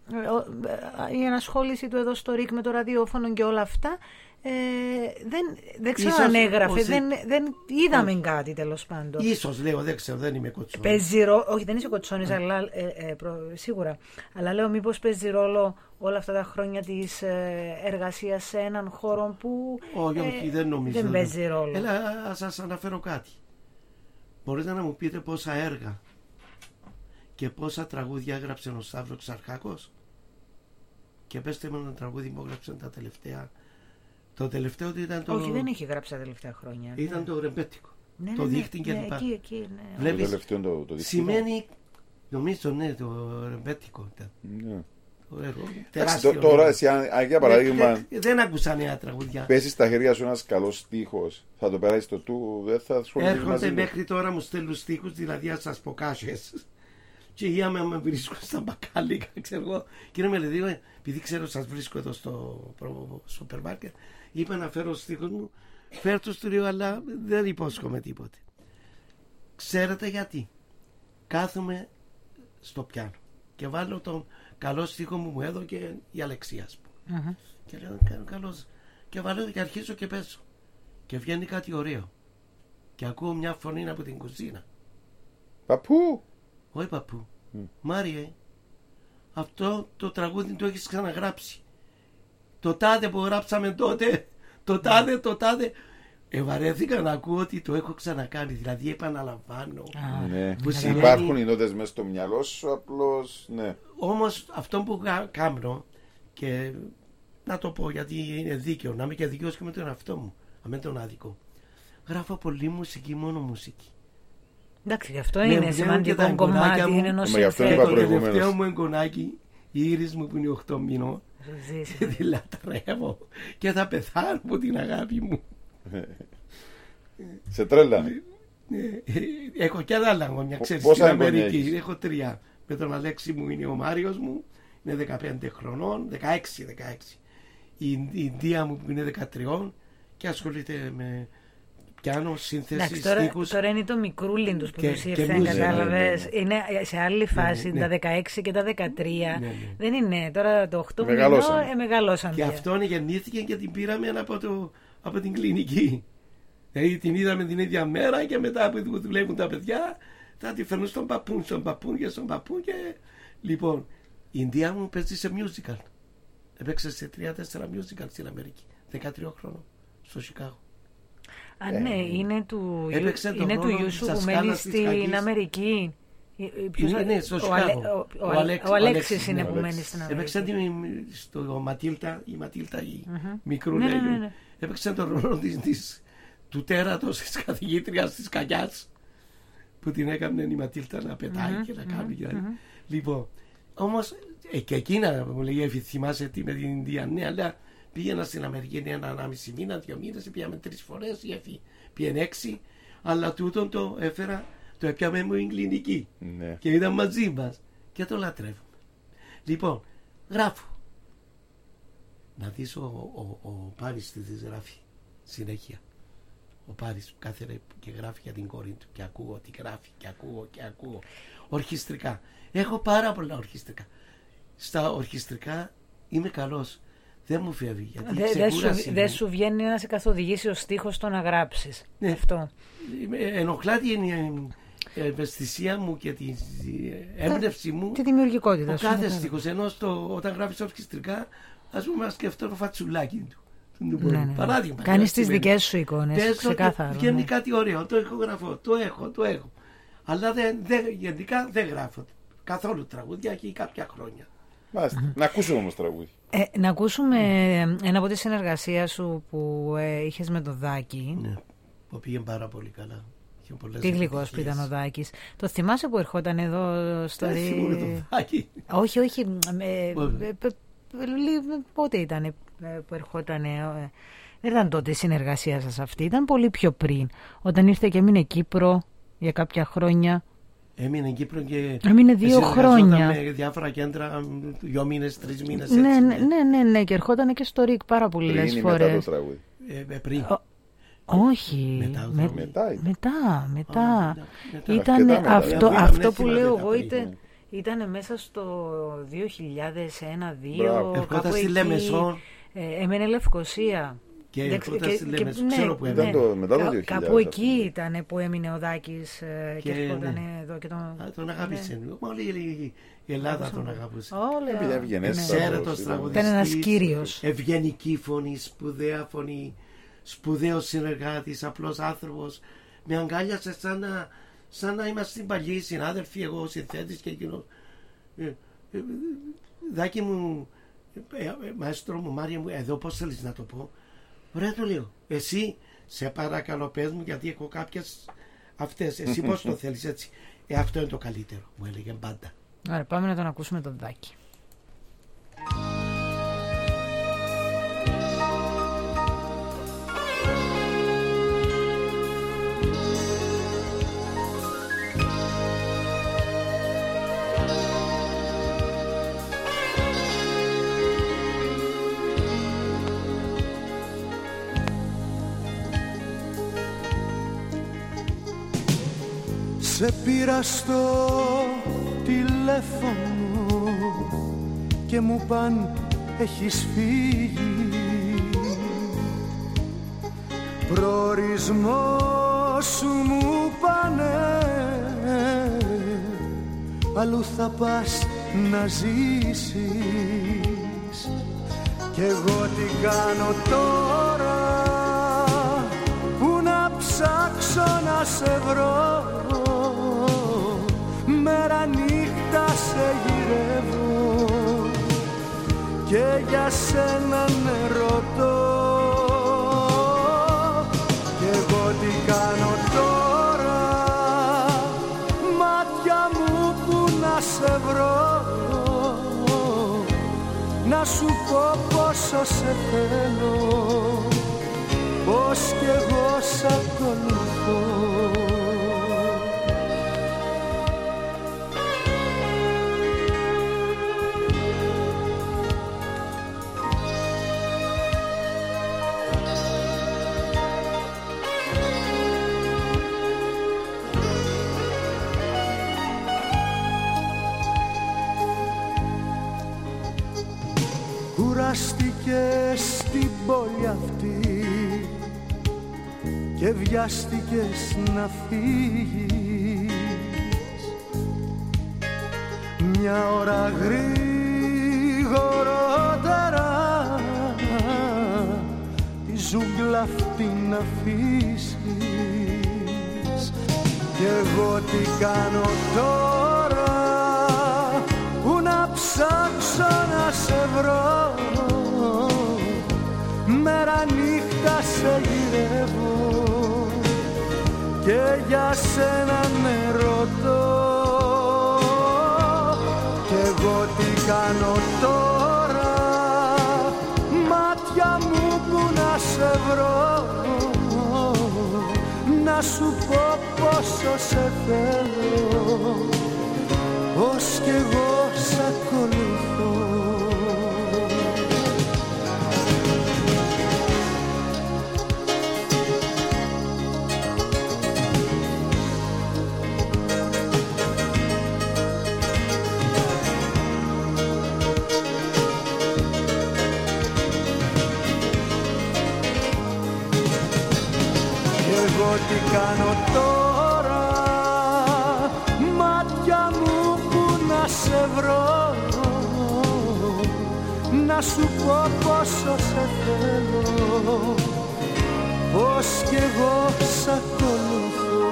η ενασχόληση του εδώ στο ΡΙΚ με το ραδιόφωνο και όλα αυτά ε, δεν, δεν ξέρω ίσως, αν έγραφε όσοι... δεν, δεν είδαμε όχι. Κάτι τέλος πάντων. Ίσως λέω, δεν ξέρω, δεν είμαι Κοτσόνης. Παίζει ρόλο, όχι δεν είσαι Κοτσόνης mm. αλλά, ε, ε, προ, σίγουρα, αλλά λέω μήπως παίζει ρόλο όλα αυτά τα χρόνια της ε, εργασίας σε έναν χώρο που όχι, όχι, ε, δεν νομίζω δεν παίζει ρόλο. Έλα, ας σας αναφέρω κάτι. Μπορείτε να μου πείτε πόσα έργα και πόσα τραγούδια έγραψε ο Σταύρος Ξαρχάκος, και πέστε με ένα τραγούδι που έγραψε τα τελευταία. Το τελευταίο ήταν το... Όχι, δεν έχει γράψει τα τελευταία χρόνια. Ήταν ναι. το ρεμπέτικο. Ναι, το ναι, δίχτυ ναι, και ναι, λοιπά. Εκεί, εκεί, ναι. Βλέπεις, το τελευταίο το, το σημαίνει, νομίζω, ναι, το ρεμπέτικο ήταν. Ναι. Το έργο, τεράστιο. Τώρα, εσύ, αν, για παράδειγμα, δεν, δεν άκουσα νέα τραγουδιά. Πέσει στα χέρια σου ένας καλός στίχος, θα το περάσει το του, δεν θα ασχοληθείς μαζί. Έρχονται μέχρι τώρα, μου στέλνουν στίχους, δηλαδή ας σας πω κάσες. Και για με, με βρίσκω στα μπακάλικα, ξέρω εγώ. Κύριε Μελεδίου, επειδή ξέρω σας βρίσκω εδώ στο σούπερ μάρκετ, είπα να φέρω στίχους μου, φέρω το στούριο, αλλά δεν υπόσχομαι τίποτε. Ξέρετε γιατί? Κάθομαι στο πιάνο και βάλω τον καλό στίχο μου μου έδωκε η Αλεξία, ας πούμε. Mm-hmm. Και λέω καλώς. Και βάλω και αρχίζω και παίζω. Και βγαίνει κάτι ωραίο. Και ακούω μια φωνή από την κουζίνα. Παππού! Όχι παππού. Mm. Μάριε, αυτό το τραγούδι το έχεις ξαναγράψει. Το τάδε που γράψαμε τότε, το τάδε, το τάδε. Ευαρέθηκα να ακούω ότι το έχω ξανακάνει. Δηλαδή επαναλαμβάνω. Ah, ναι. Σημαίνει... Υπάρχουν οι νότες μέσα στο μυαλό σου, απλώς. Ναι. Όμως αυτό που κάνω, και να το πω γιατί είναι δίκαιο, να είμαι και δικαίος και με τον εαυτό μου, με τον άδικο. Γράφω πολύ μουσική, μόνο μουσική. Εντάξει, γι' αυτό είναι ναι, σημαντικό κομμάτι. Μου, είναι ενός το τελευταίο μου εγγονάκι, η Ήρης μου που είναι οκτώ μηνών, και τη λατρεύω και θα πεθάνω από την αγάπη μου. Σε τρέλα. Έχω και άλλα αγώνια, ξέρεις, στην Αμερική. Έχω τρία. Με τον Αλέξη μου είναι ο Μάριος μου, είναι δεκαπέντε χρονών, δεκαέξι, δεκαέξι. Η Ινδία μου που είναι δεκατρία και ασχολείται με πιάνο, σύνθεση, εντάξει, τώρα, στίχους. Τώρα είναι το μικρούλιν τους που τους ήρθαν, κατάλαβες. Ναι, ναι, ναι. Είναι σε άλλη φάση, ναι, ναι, τα δεκαέξι και τα δεκατρία. Ναι, ναι. Δεν είναι, τώρα το οκτώ μηνών ε, μεγαλώσαν. Και αυτόν γεννήθηκε και την πήραμε από, το, από την κλινική. Δηλαδή την είδαμε την ίδια μέρα και μετά που δουλεύουν τα παιδιά θα τη φέρνουν στον παππούν, στον παππούν και στον παππούν και... Λοιπόν, η Ινδία μου παίζει σε musical. Έπαιξε σε τρία τέσσερα musical στην Αμερική. δεκατρία χρόνων στο Σικάγο. Α, ε, ναι, είναι του, είναι του γιου σου που μένει στην Αμερική. Ποιος, ναι, ναι, στο ο, Ale, ο, ο, ο, Αλέξ, ο Αλέξης είναι ναι, που μένει στην Αμερική. Έπαιξε στο Ματίλτα, η Ματίλτα η mm-hmm. μικρούλα. Ναι, ναι, ναι, ναι. Έπαιξε τον ρόλο της, της, του τέρατος της καθηγήτριας της Καγιάς. που την έκανε η Ματίλτα να πετάει Mm-hmm, και να κάνει. mm-hmm, mm-hmm. Λοιπόν, όμως ε, και εκείνα μου λέει, Εφη, θυμάσαι τι με την Ινδία? Ναι, αλλά πήγαινα στην Αμερική ένα ανάμιση μήνα, δύο μήνες, πήγαμε τρεις φορές, η Εφη πήγαινε έξι, αλλά τούτον το έφερα, το έπιαμε μου η κλινική ναι. και ήταν μαζί μας και το λατρεύουμε. Λοιπόν, γράφω. Να δεις ο, ο, ο, ο Πάρης τι της γράφει συνέχεια. Ο Πάρης κάθεται και γράφει για την κόρη του και ακούω τι γράφει και ακούω και ακούω. Ορχιστρικά. Έχω πάρα πολλά ορχιστρικά. Στα ορχιστρικά είμαι καλός. Δεν μου φεύγει. Γιατί δεν δε σου, δε σου βγαίνει να σε καθοδηγήσει ο στίχος στο να γράψεις. Ναι. Αυτό. Ενοχλά την ευαισθησία μου και την έμπνευση μου. Τη δημιουργικότητα. Ο κάθε στίχος. Ενώ στο, όταν γράφεις ορχιστρικά, ας πούμε, να σκεφτώ το φατσουλάκι του. Ναι, ναι. Παράδειγμα. Κάνεις τις δικές σου εικόνες. Ξεκάθαρα. Βγαίνει ναι. κάτι ωραίο. Το έχω γραφώ. Το έχω, το έχω. Αλλά δεν, δεν, γενικά δεν γράφω καθόλου τραγούδια και κάποια χρόνια. Μάλιστα. Mm-hmm. Να ακούσουμε όμως τραγούδι. Ε, να ακούσουμε ένα από τη συνεργασία σου που ε, είχες με το Δάκη. Ναι, που πήγε πάρα πολύ καλά. Τι γλυκός που ήταν ο Δάκης. Το θυμάσαι που ερχόταν εδώ στο Δεν θυμούμαι το Δάκη. Όχι, όχι. Ε, πότε ήταν που ερχόταν. Δεν ήταν τότε η συνεργασία σας αυτή. Ήταν πολύ πιο πριν. Όταν ήρθε και έμεινε Κύπρο για κάποια χρόνια. Έμεινε Κύπρο και έμεινε δύο χρόνια. Με διάφορα κέντρα, δύο μήνες, τρεις μήνες. Ναι, ναι, ναι, ναι, ναι, και ερχόταν και στο ΡΙΚ πάρα πολλές φορές. Πριν ή μετά το τραγούδι? Ε, πριν. Ο, όχι. Μετά, με, μετά, μετά, μετά. μετά. Ήταν μετά, αυτό, μετά. αυτό που λέω εγώ ήταν, ήταν μέσα στο δύο χιλιάδες ένα δύο. Ερχόταν στη Λεμεσό. Ε, έμενε Λευκοσία. Και ερχόταν στη Λεμεσό, ναι, ξέρω που έμενε. Ναι, μετά το δύο χιλιάδες. Κάπου εκεί ήταν που έμεινε ο Δάκης και, και ερχόταν ναι. εδώ και τον... Α, τον αγάπησε. Ναι. Όλη η Ελλάδα τον αγαπούσε. Όλα. Ξέρετος τραγουδιστής. Ήταν ένας κύριος. Ευγενική φωνή, σπουδαία φωνή, σπουδαίος συνεργάτης, απλός άνθρωπος. Με αγκάλιασε σαν να, σαν να είμαστε παλιοί συνάδελφοι, εγώ ο συνθέτης και εκείνος. Ε, ε, Δάκη μου, ε, ε, μαέστρο μου, Μάρια μου, εδώ πώς θέλεις να το πω? Ωραία, το λέω. Εσύ, σε παρακαλώ, πες μου, γιατί έχω κάποιες αυτές. Εσύ πώς το θέλεις έτσι? Ε, αυτό είναι το καλύτερο, μου έλεγε πάντα. Άρα πάμε να τον ακούσουμε τον Δάκη. Σε πήρα στο τηλέφωνο και μου παν έχεις φύγει. Προορισμό σου μου πάνε, αλλού θα πας να ζήσεις. Κι εγώ τι κάνω τώρα, που να ψάξω να σε βρω. Μέρα νύχτα σε γυρεύω και για σένα ναι ρωτώ. Κι εγώ τι κάνω τώρα, μάτια μου που να σε βρω. Να σου πω πόσο σε θέλω, πως κι εγώ σ' ακολουθώ. Κουράστηκες στην πόλη αυτή και βιάστηκες να φύγεις. Μια ώρα γρήγορότερα τη ζούγκλα αυτή να αφήσεις. Κι εγώ τι κάνω τώρα, που να ψάξω να σε βρω. Μέρα νύχτα σε γυρεύω και για σένα ναι ρωτώ, κι εγώ τι κάνω τώρα, μάτια μου που να σε βρω, να σου πω πόσο σε θέλω, πως κι εγώ σ' ακολουθώ. Εγώ τι κάνω τώρα, μάτια μου που να σε βρω, να σου πω πόσο σε θέλω, πως κι εγώ σ' ακολουθώ.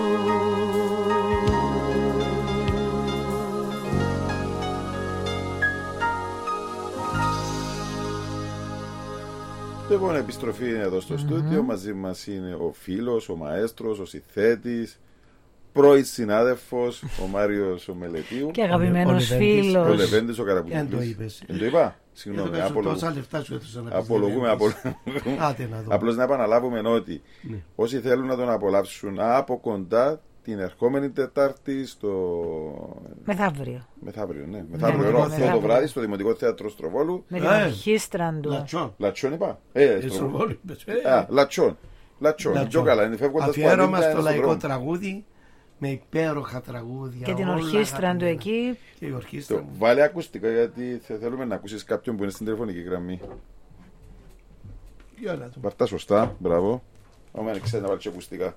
Λοιπόν, επιστροφή είναι εδώ στο mm-hmm. στούντιο. Μαζί μας είναι ο φίλος, ο μαέστρος, ο συνθέτης, πρώην συνάδελφος, ο Μάριος ο Μελετίου. Και αγαπημένος φίλος. Ο Λεβέντης ο Καραπουλής. Δεν το είπες. Δεν το είπα. Συγγνώμη. Απολογούμε. Απλώς να επαναλάβουμε ότι ναι. όσοι θέλουν να τον απολαύσουν από κοντά την ερχόμενη Τετάρτη στο. Μεθαύριο. Μεθαύριο, ναι. Μεθαύριο, ναι, οκτώ το βράδυ στο Δημοτικό Θέατρο Στροβόλου. Με την ορχήστρα του. Λατσόν. Λατσόν είπα. Ε, Στροβόλου. Α, Λατσόν. Λατσόν. Πιο καλά, είναι φεύγοντας από αφιέρωμα στο λαϊκό τραγούδι με υπέροχα τραγούδια. Και την ορχήστρα του εκεί. Και η ορχήστρα. Βάλε ακουστικά γιατί θέλουμε να ακούσεις κάποιον που είναι στην τηλεφωνική γραμμή. Βαρτά σωστά, μπράβο. Άμα δεν ξέρει να βάλει ακουστικά.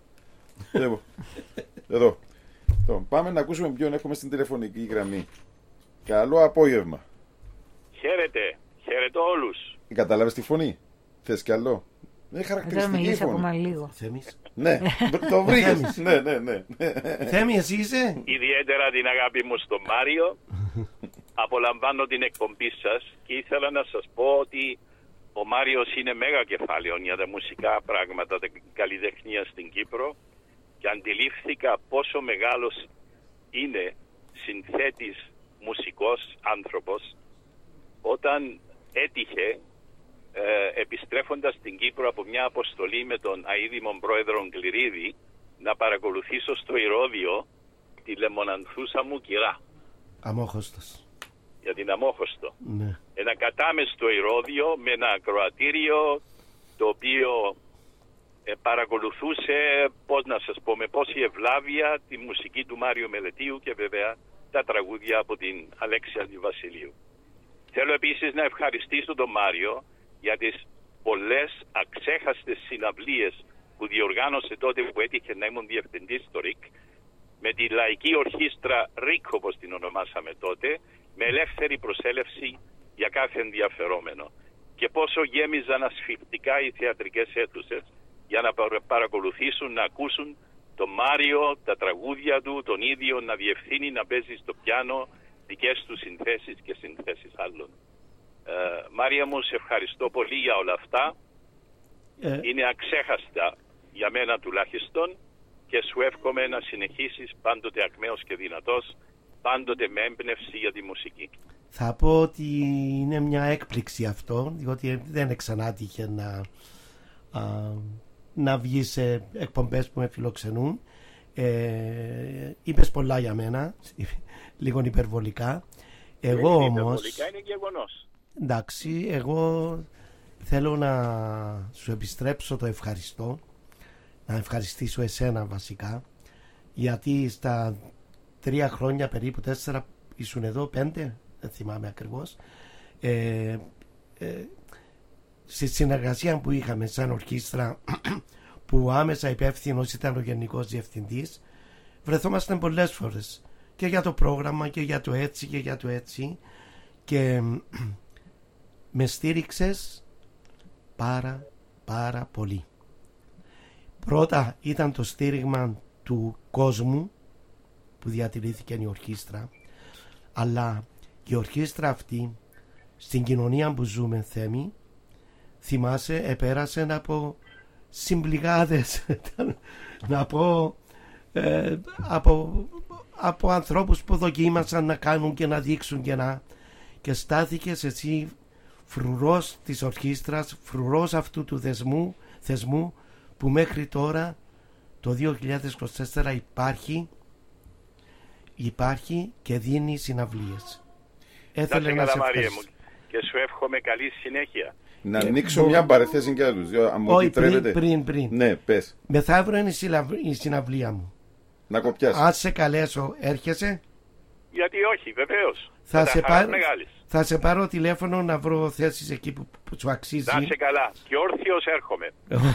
Εδώ. Εδώ. Πάμε να ακούσουμε ποιον έχουμε στην τηλεφωνική γραμμή. Καλό απόγευμα. Χαίρετε. Χαίρετε όλους. Κατάλαβες τη φωνή. Θες κι άλλο. Είναι χαρακτηριστική η φωνή. Ακόμα λίγο. Θέμης. Ναι, το βρήκες. Ναι, ναι, ναι. Θέμη, εσύ είσαι. Ιδιαίτερα την αγάπη μου στον Μάριο. Απολαμβάνω την εκπομπή σας και ήθελα να σας πω ότι ο Μάριος είναι μέγα κεφάλαιο για τα μουσικά πράγματα, την καλλιτεχνία στην Κύπρο. Και αντιλήφθηκα πόσο μεγάλος είναι συνθέτης μουσικός άνθρωπος όταν έτυχε ε, επιστρέφοντας στην Κύπρο από μια αποστολή με τον αείδημον πρόεδρο Κληρίδη να παρακολουθήσω στο Ηρώδιο τη λεμονανθούσα μου κυρά. Αμόχωστος. Για την Αμόχωστο. Ναι. Ένα κατάμεστο Ηρώδιο με ένα ακροατήριο το οποίο Ε, παρακολουθούσε, πώς να σας πω, με πόση ευλάβεια τη μουσική του Μάριου Μελετίου και βέβαια τα τραγούδια από την Αλέξια Βασιλείου. Θέλω επίσης να ευχαριστήσω τον Μάριο για τις πολλές αξέχαστες συναυλίες που διοργάνωσε τότε που έτυχε να ήμουν διευθυντής στο ΡΙΚ με τη λαϊκή ορχήστρα ΡΙΚ όπως την ονομάσαμε τότε, με ελεύθερη προσέλευση για κάθε ενδιαφερόμενο. Και πόσο γέμιζαν ασφιχτικά οι θεατρικές αίθουσες για να παρακολουθήσουν, να ακούσουν τον Μάριο, τα τραγούδια του, τον ίδιο να διευθύνει, να παίζει στο πιάνο δικές του συνθέσεις και συνθέσεις άλλων. Ε, Μάρια μου, σε ευχαριστώ πολύ για όλα αυτά. Ε. Είναι αξέχαστα για μένα τουλάχιστον και σου εύχομαι να συνεχίσεις πάντοτε ακμαίος και δυνατός, πάντοτε με έμπνευση για τη μουσική. Θα πω ότι είναι μια έκπληξη αυτό, διότι δεν εξανάτυχε να... Α, να βγει σε εκπομπές που με φιλοξενούν. Ε, είπες πολλά για μένα, λίγο υπερβολικά. Εγώ είναι όμως υπερβολικά, είναι γεγονός. Εντάξει, εγώ θέλω να σου επιστρέψω το ευχαριστώ, να ευχαριστήσω εσένα βασικά, γιατί στα τρία χρόνια περίπου, τέσσερα ήσουν εδώ, πέντε, δεν θυμάμαι ακριβώς, ε, ε, στη συνεργασία που είχαμε σαν ορχήστρα που άμεσα υπεύθυνος ήταν ο Γενικός Διευθυντής, βρεθόμασταν πολλές φορές και για το πρόγραμμα και για το έτσι και για το έτσι και με στήριξες πάρα πάρα πολύ. Πρώτα ήταν το στήριγμα του κόσμου που διατηρήθηκε η ορχήστρα, αλλά η ορχήστρα αυτή στην κοινωνία που ζούμε, Θέμη, θυμάσαι, επέρασε από συμπληγάδες να πω ε, από από ανθρώπους που δοκίμασαν να κάνουν και να δείξουν και να... Και στάθηκες εσύ φρουρός της ορχήστρας, φρουρός αυτού του θεσμού, θεσμού που μέχρι τώρα το δύο χιλιάδες είκοσι τέσσερα υπάρχει, υπάρχει και δίνει συναυλίες. Έθελε να σε ευχαριστήσω. Και σου εύχομαι καλή συνέχεια. Να ανοίξω μια παρεθέση και τους δύο, αν μου επιτρέπετε. πριν, πριν. Ναι, πες. Μεθαύριο είναι η συναυλία μου. Να κοπιάσεις. Αν σε καλέσω, έρχεσαι. Γιατί όχι, βεβαίως. Θα, σε πάρω, θα σε πάρω τηλέφωνο να βρω θέσεις εκεί που, που σου αξίζει. Να είσαι καλά. Και όρθιος έρχομαι.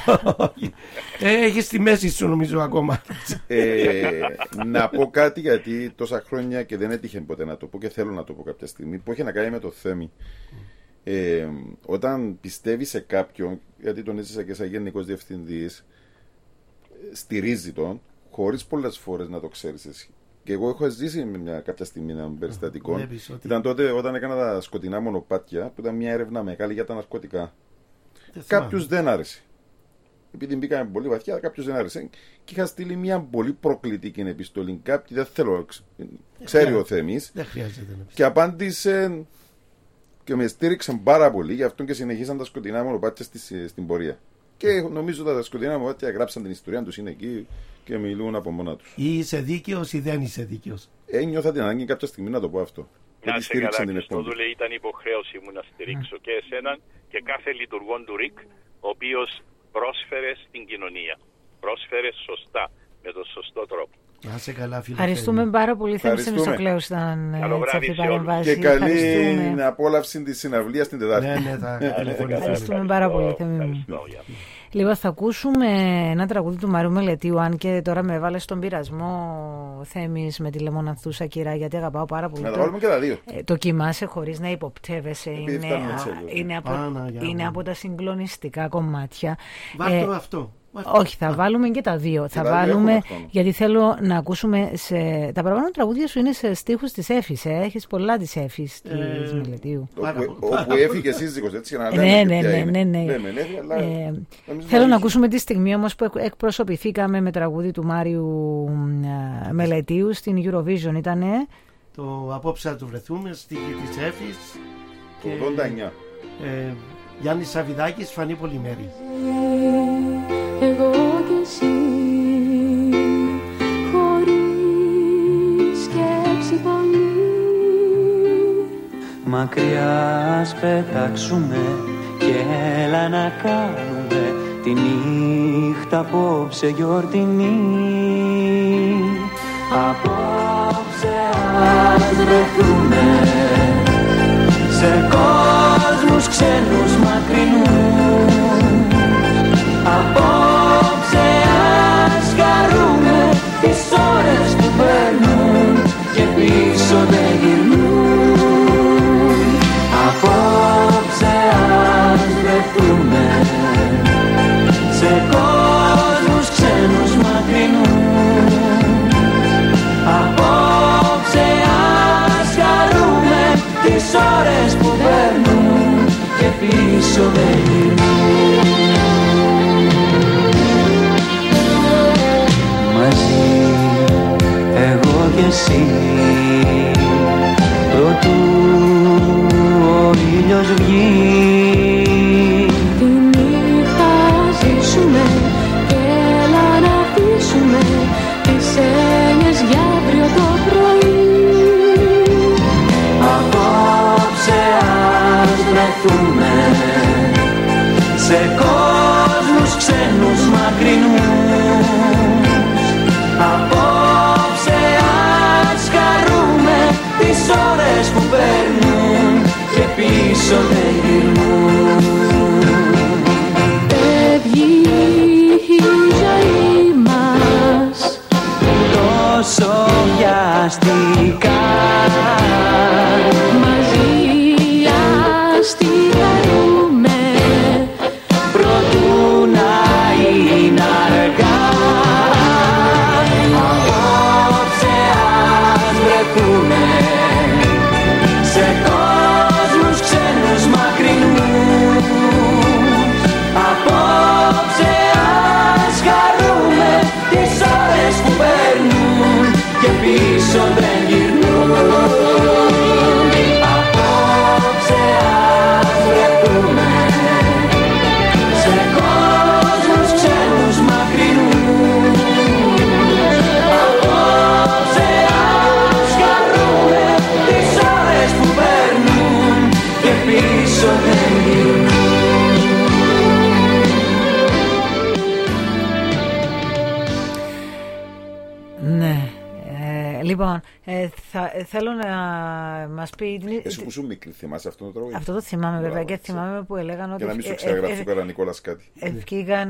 ε, έχεις τη μέση σου νομίζω ακόμα. ε, να πω κάτι, γιατί τόσα χρόνια και δεν έτυχε ποτέ να το πω και θέλω να το πω κάποια στιγμή, που έχει να κάνει με το Θέμη. Ε, όταν πιστεύει σε κάποιον, γιατί τον έζησα και σαν γενικός διευθυντής, στηρίζει τον χωρίς πολλές φορές να το ξέρεις εσύ. Και εγώ έχω ζήσει μια, κάποια στιγμή ένα περιστατικό. Ότι... Ήταν τότε όταν έκανα τα σκοτεινά μονοπάτια, που ήταν μια έρευνα μεγάλη για τα ναρκωτικά. Κάποιους δεν άρεσε. Επειδή μπήκαμε πολύ βαθιά, κάποιους δεν άρεσε. Και είχα στείλει μια πολύ προκλητική επιστολή. Κάποιοι δεν θέλω, ξέρει ο Θέμης. Δεν χρειάζεται να και απάντησε και με στήριξαν πάρα πολύ, γι' αυτό και συνεχίσαν τα σκοτεινά μονοπάτια στη, στην πορεία. Και νομίζω ότι τα σκοτεινά μονοπάτια γράψαν την ιστορία τους, είναι εκεί και μιλούν από μόνα τους. Ή είσαι δίκαιος ή δεν είσαι δίκαιος. Ε, νιώθα την ανάγκη κάποια στιγμή να το πω αυτό. Να σε καλά, Χριστόδουλε, ήταν υποχρέωση μου να στηρίξω mm. και εσέναν και κάθε λειτουργόν του ΡΙΚ, ο οποίος πρόσφερε στην κοινωνία. Πρόσφερε σωστά, με τον σωστό τρόπο. Να σε καλά, φίλε. Ευχαριστούμε πάρα πολύ. Θέμης Μισοκλέους ήταν αυτή η παρέμβαση. Και καλή απόλαυση τη συναυλία την Τετάρτη. Ναι, ναι, θα τηλεφωνήσουμε. Ευχαριστούμε πάρα πολύ, Θέμη. Λοιπόν, θα ακούσουμε ένα τραγούδι του Μαρίου Μελετίου, αν και τώρα με βάλε στον πειρασμό, Θέμης, με τη Λεμονανθούσα κυρά, γιατί αγαπάω πάρα πολύ. Να τα βάλουμε και τα δύο. Ε, το κοιμάσαι χωρίς να υποπτεύεσαι. Είναι, α, είναι, από, Άνα, είναι από τα συγκλονιστικά κομμάτια. Βάλτε ε, αυτό. Όχι, θα βάλουμε και τα δύο. Και θα βάλουμε, γιατί θέλω να ακούσουμε σε... Τα παραπάνω τραγούδια σου είναι σε στίχους της Έφης, ε. Έχεις πολλά της Έφης, της ε, Μελετίου. Όπου έφυγε σύζυγος, έτσι, να λέμε. Ναι, ναι, ναι, ναι, ναι. Λέμε, ναι, αλλά... ε, θέλω να ακούσουμε τη στιγμή όμως που εκπροσωπηθήκαμε με τραγούδι του Μάριου Μελετίου στην Eurovision, ήτανε... Το απόψε να του βρεθούμε, στίχη της Έφης. Το ογδόντα εννιά. Ε, Γιάννης Σαββιδάκης, Φανή Πολυμέρη. Εγώ και εσύ, χωρίς σκέψη πολύ, μακριά ας πετάξουμε και έλα να κάνουμε τη νύχτα απόψε γιορτινή. Απόψε ας βρεθούμε σε κόσμους ξένους μακρινούς. Απόψε ας χαρούμε τις ώρες που περνούν και πίσω δεν γυρνούν. Απόψε ας βρεθούμε σε κόσμους ξένους μακρινούς. Απόψε ας χαρούμε τις ώρες που περνούν και πίσω δεν γυρνούν. Μαζί, εγώ και εσύ, προτού ο ήλιος βγει. Τη νύχτα ζήσουμε και έλα να αφήσουμε τις έννοιες για αύριο το πρωί. Απόψε ας βρεθούμε σε κόσμους ξένους μακρινούς. Απόψε ας χαρούμε τις ώρες που περνούν και πίσω δεν γυρνούν. Φεύγει η ζωή μας τόσο βιαστικά, μαζί ας τη χαρούμε προτού να είναι αργά. Απόψε ας βρεθούμε σε κόσμους ξένους μακρινούς. Λοιπόν, ε, θα, θέλω να μας πει. Εσύ που σου μικρή, θυμάσαι αυτό το τραγούδι? Αυτό το θυμάμαι βέβαια και θυμάμαι που έλεγαν ότι. Για να μην σου ξεγράψει ο Νικόλας κάτι. Ευκήγαν.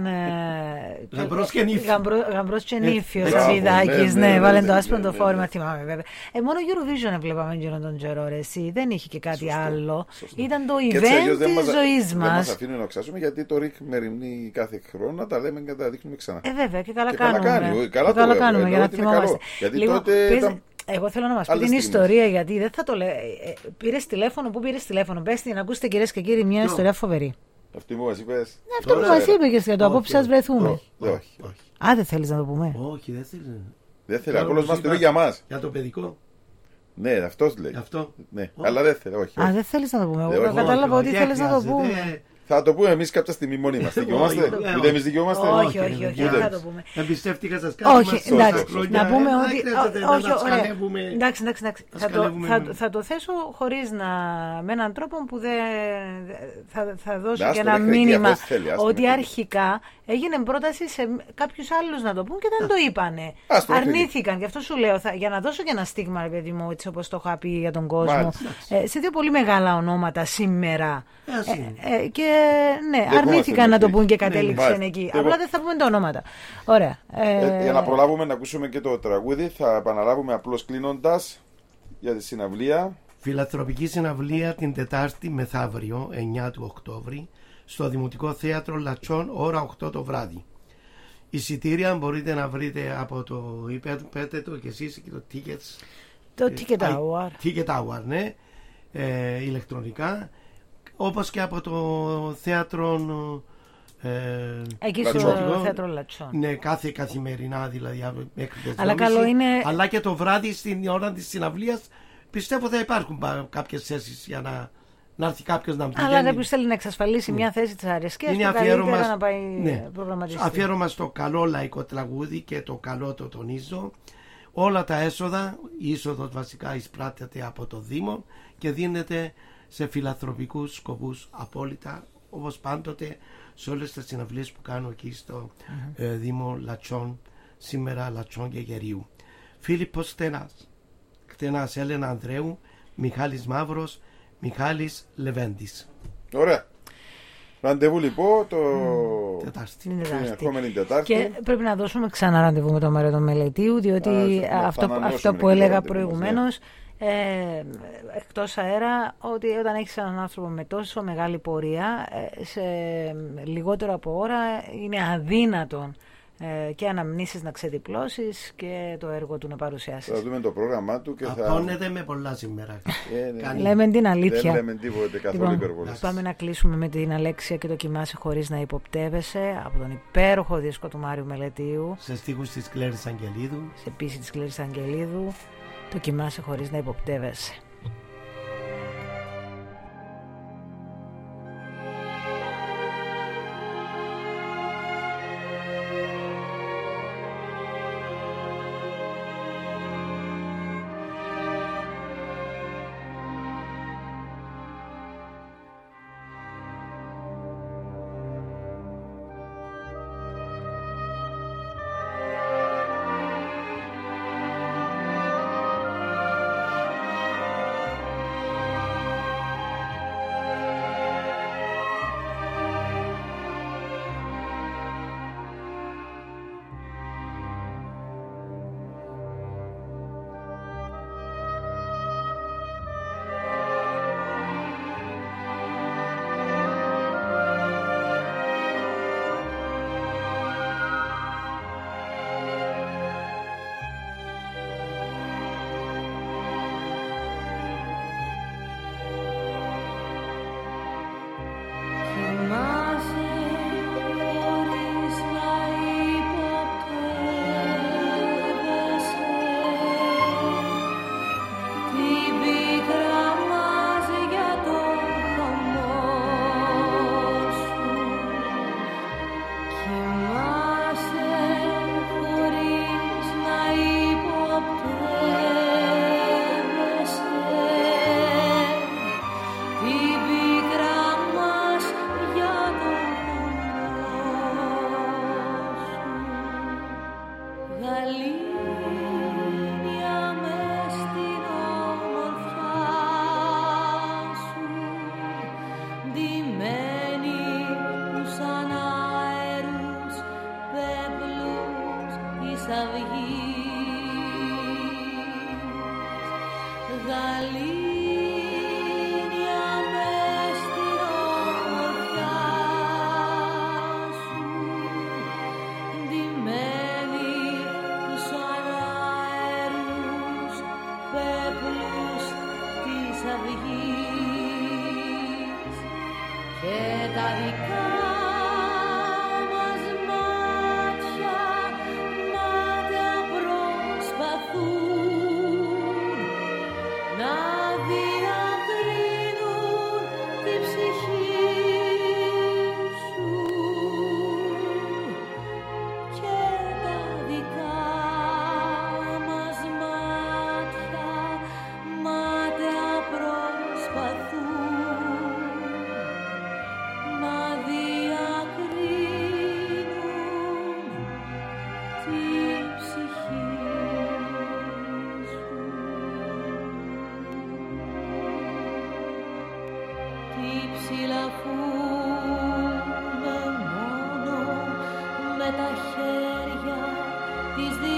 Γαμπρός και νύφιος ο Μπράβο, Βιδάκης. ναι, Ναι, ναι, βάλεν ναι, το ναι, άσπρο ναι, το ναι, φόρμα, ναι. θυμάμαι βέβαια. Ε, μόνο Eurovision βλέπαμε γύρω τον καιρό, ρε, εσύ. Δεν είχε και κάτι Σωστό, άλλο. σωστό. Ήταν το Και έτσι αλλιώς event δεν της μας- ζωής Δεν μας μας. αφήνουν να ξάσουμε γιατί το ρίχνει μεριμνή κάθε χρόνο, τα λέμε και τα δείχνουμε ξανά. Ε, βέβαια, και καλά Και καλά κάνουμε. κάνει, Και καλά το καλά λέω, κάνουμε εννοώ για να ότι είναι θυμόμαστε. καλό. Γιατί Λοιπόν, τότε πες- ήταν εγώ θέλω να μας πει άλλες την στιγμές. ιστορία, γιατί δεν θα το λέω. Πήρε τηλέφωνο, πού πήρε τηλέφωνο? Πες την, ακούστε κυρίες και κύριοι, μια ιστορία φοβερή. Αυτή που μας είπες. Αυτό που μας είπε και για το απόψε σας βρεθούμε. Όχι, όχι. Α, δεν θέλεις να το πούμε? Όχι, δεν θέλει. Δεν θέλει, απλώς μας το λέει για μας. Για το παιδικό. Ναι, αυτός λέει. Αυτό. Ναι, αλλά δεν θέλει, όχι. Α, όχι. δεν θέλεις να το πούμε. Ε, Εγώ όχι, κατάλαβα όχι, ότι όχι, θέλεις να το χρειάζεται. πούμε. Θα το πούμε εμείς κάποια στιγμή μόνοι μας. Δικαιούμαστε. Όχι, όχι, Ούτε εμείς δικαιούμαστε. Όχι, όχι, όχι, Ούτε δεν θα εμείς. το πούμε. Εμπιστεύτηκα σας κάτι. Όχι, μας εντάξει, τόσα χρόνια, να πούμε ε, ότι. δεν χρειάζεται να Όχι, τα ωραία. σκαλεύουμε. Εντάξει, εντάξει, εντάξει. Να Θα το, σκαλεύουμε θα, με- θα το θέσω χωρίς να. Με έναν τρόπο που δεν. Θα, θα δώσω Να, και άστο, ένα μέχρι εκεί, μήνυμα αυτός θέλει, άστο, ότι μέχρι εκεί. αρχικά έγινε πρόταση σε κάποιους άλλους να το πούν και δεν το είπανε. Άστο, μέχρι εκεί. Αρνήθηκαν. Γι' αυτό σου λέω, θα, για να δώσω και ένα στίγμα, ρε παιδί μου, έτσι όπως το είχα πει για τον κόσμο. Μάλιστα. Ε, σε δύο πολύ μεγάλα ονόματα σήμερα. Ε, ας είναι. Ε, ε, και ναι, Δεν αρνήθηκαν να το είμαστε πούν και μέχρι εκεί. κατέληξαν Ναι, εκεί. μάλιστα. Απλά δεν θα πούμε τα ονόματα. Ωραία. Ε, Ε, Για να προλάβουμε να ακούσουμε και το τραγούδι, θα επαναλάβουμε απλώς κλείνοντας για τη συναυλία. Φιλανθρωπική συναυλία την Τετάρτη μεθαύριο, εννιά του Οκτώβρη, στο Δημοτικό Θέατρο Λατσών, ώρα οκτώ το βράδυ. Εισιτήρια μπορείτε να βρείτε από το, είπετε το και εσείς και το Tickets. Το ε, Ticket α, Hour. Ticket Hour, ναι, ε, ηλεκτρονικά, όπως και από το θέατρο ε, Εκεί στο Δημοτικό. θέατρο Λατσών. Ναι, κάθε καθημερινά δηλαδή μέχρι τις Αλλά δυόμιση. καλό είναι- Αλλά και το βράδυ στην ώρα της συναυλίας πιστεύω θα υπάρχουν πα- κάποιες θέσεις για να, να έρθει κάποιος να πηγαίνει. Αλλά κάποιο θέλει να εξασφαλίσει μια θέση τη αρεσκία Είναι του, αφιέρωμα, καλύτερα να πάει ναι, προγραμματιστεί. αφιέρωμα στο καλό λαϊκό τραγούδι και το καλό το τονίζω. Όλα τα έσοδα, η είσοδος βασικά εισπράττεται από το Δήμο και δίνεται σε φιλανθρωπικούς σκοπούς απόλυτα, όπως πάντοτε σε όλες τις συναυλίες που κάνω εκεί στο Mm-hmm. ε, Δήμο Λατσών, σήμερα Λατσών και Γερίου. Φίλιππος Στενάς, Κτενάς Έλενα Ανδρέου, Μιχάλης Μαύρος, Μιχάλης Λεβέντης. Ωραία. Ραντεβού λοιπόν το... Τετάρτη. Την την Τετάρτη. ερχόμενη Τετάρτη. Και πρέπει να δώσουμε ξανά ραντεβού με το Μάριο τον Μελετίου, διότι Α, να αυτό, επανανεώσουμε αυτό και που το έλεγα ραντεβού μας, προηγουμένως, ε, εκτός αέρα, ότι όταν έχεις έναν άνθρωπο με τόσο μεγάλη πορεία, ε, σε λιγότερο από ώρα είναι αδύνατον ε, και αναμνήσεις να ξεδιπλώσεις και το έργο του να παρουσιάσεις. Θα δούμε το πρόγραμμά του και θα... Απώνεται με πολλά σήμερα. Ε, ναι. Κάνει. Λέμε την αλήθεια. Δεν λέμε τίποτε καθόλου Λοιπόν, υπερβολές. πάμε να κλείσουμε με την Αλέξια και το Κοιμάσαι χωρίς να υποπτεύεσαι από τον υπέροχο δίσκο του Μάριου Μελετίου, Σε στίχους της Κλέρης Αγγελίδου. σε πίση της Κλέρης Αγγελίδου, το Κοιμάσαι χωρίς να υποπτεύεσαι. Γαλήνια με αυγής, γαλήνια μες στην ομορφιά σου, ντυμένη τους αναέρους πέπλους της αυγής, και τα δικά μας μάτια, μάτια προσπαθούν να διακρίνουν τη ψυχή σου, και τα δικά μας μάτια, μάτια προσπαθούν να διακρίνουν τη ψυχή σου. Τι ψηλαφούμε μόνο με τα χέρια της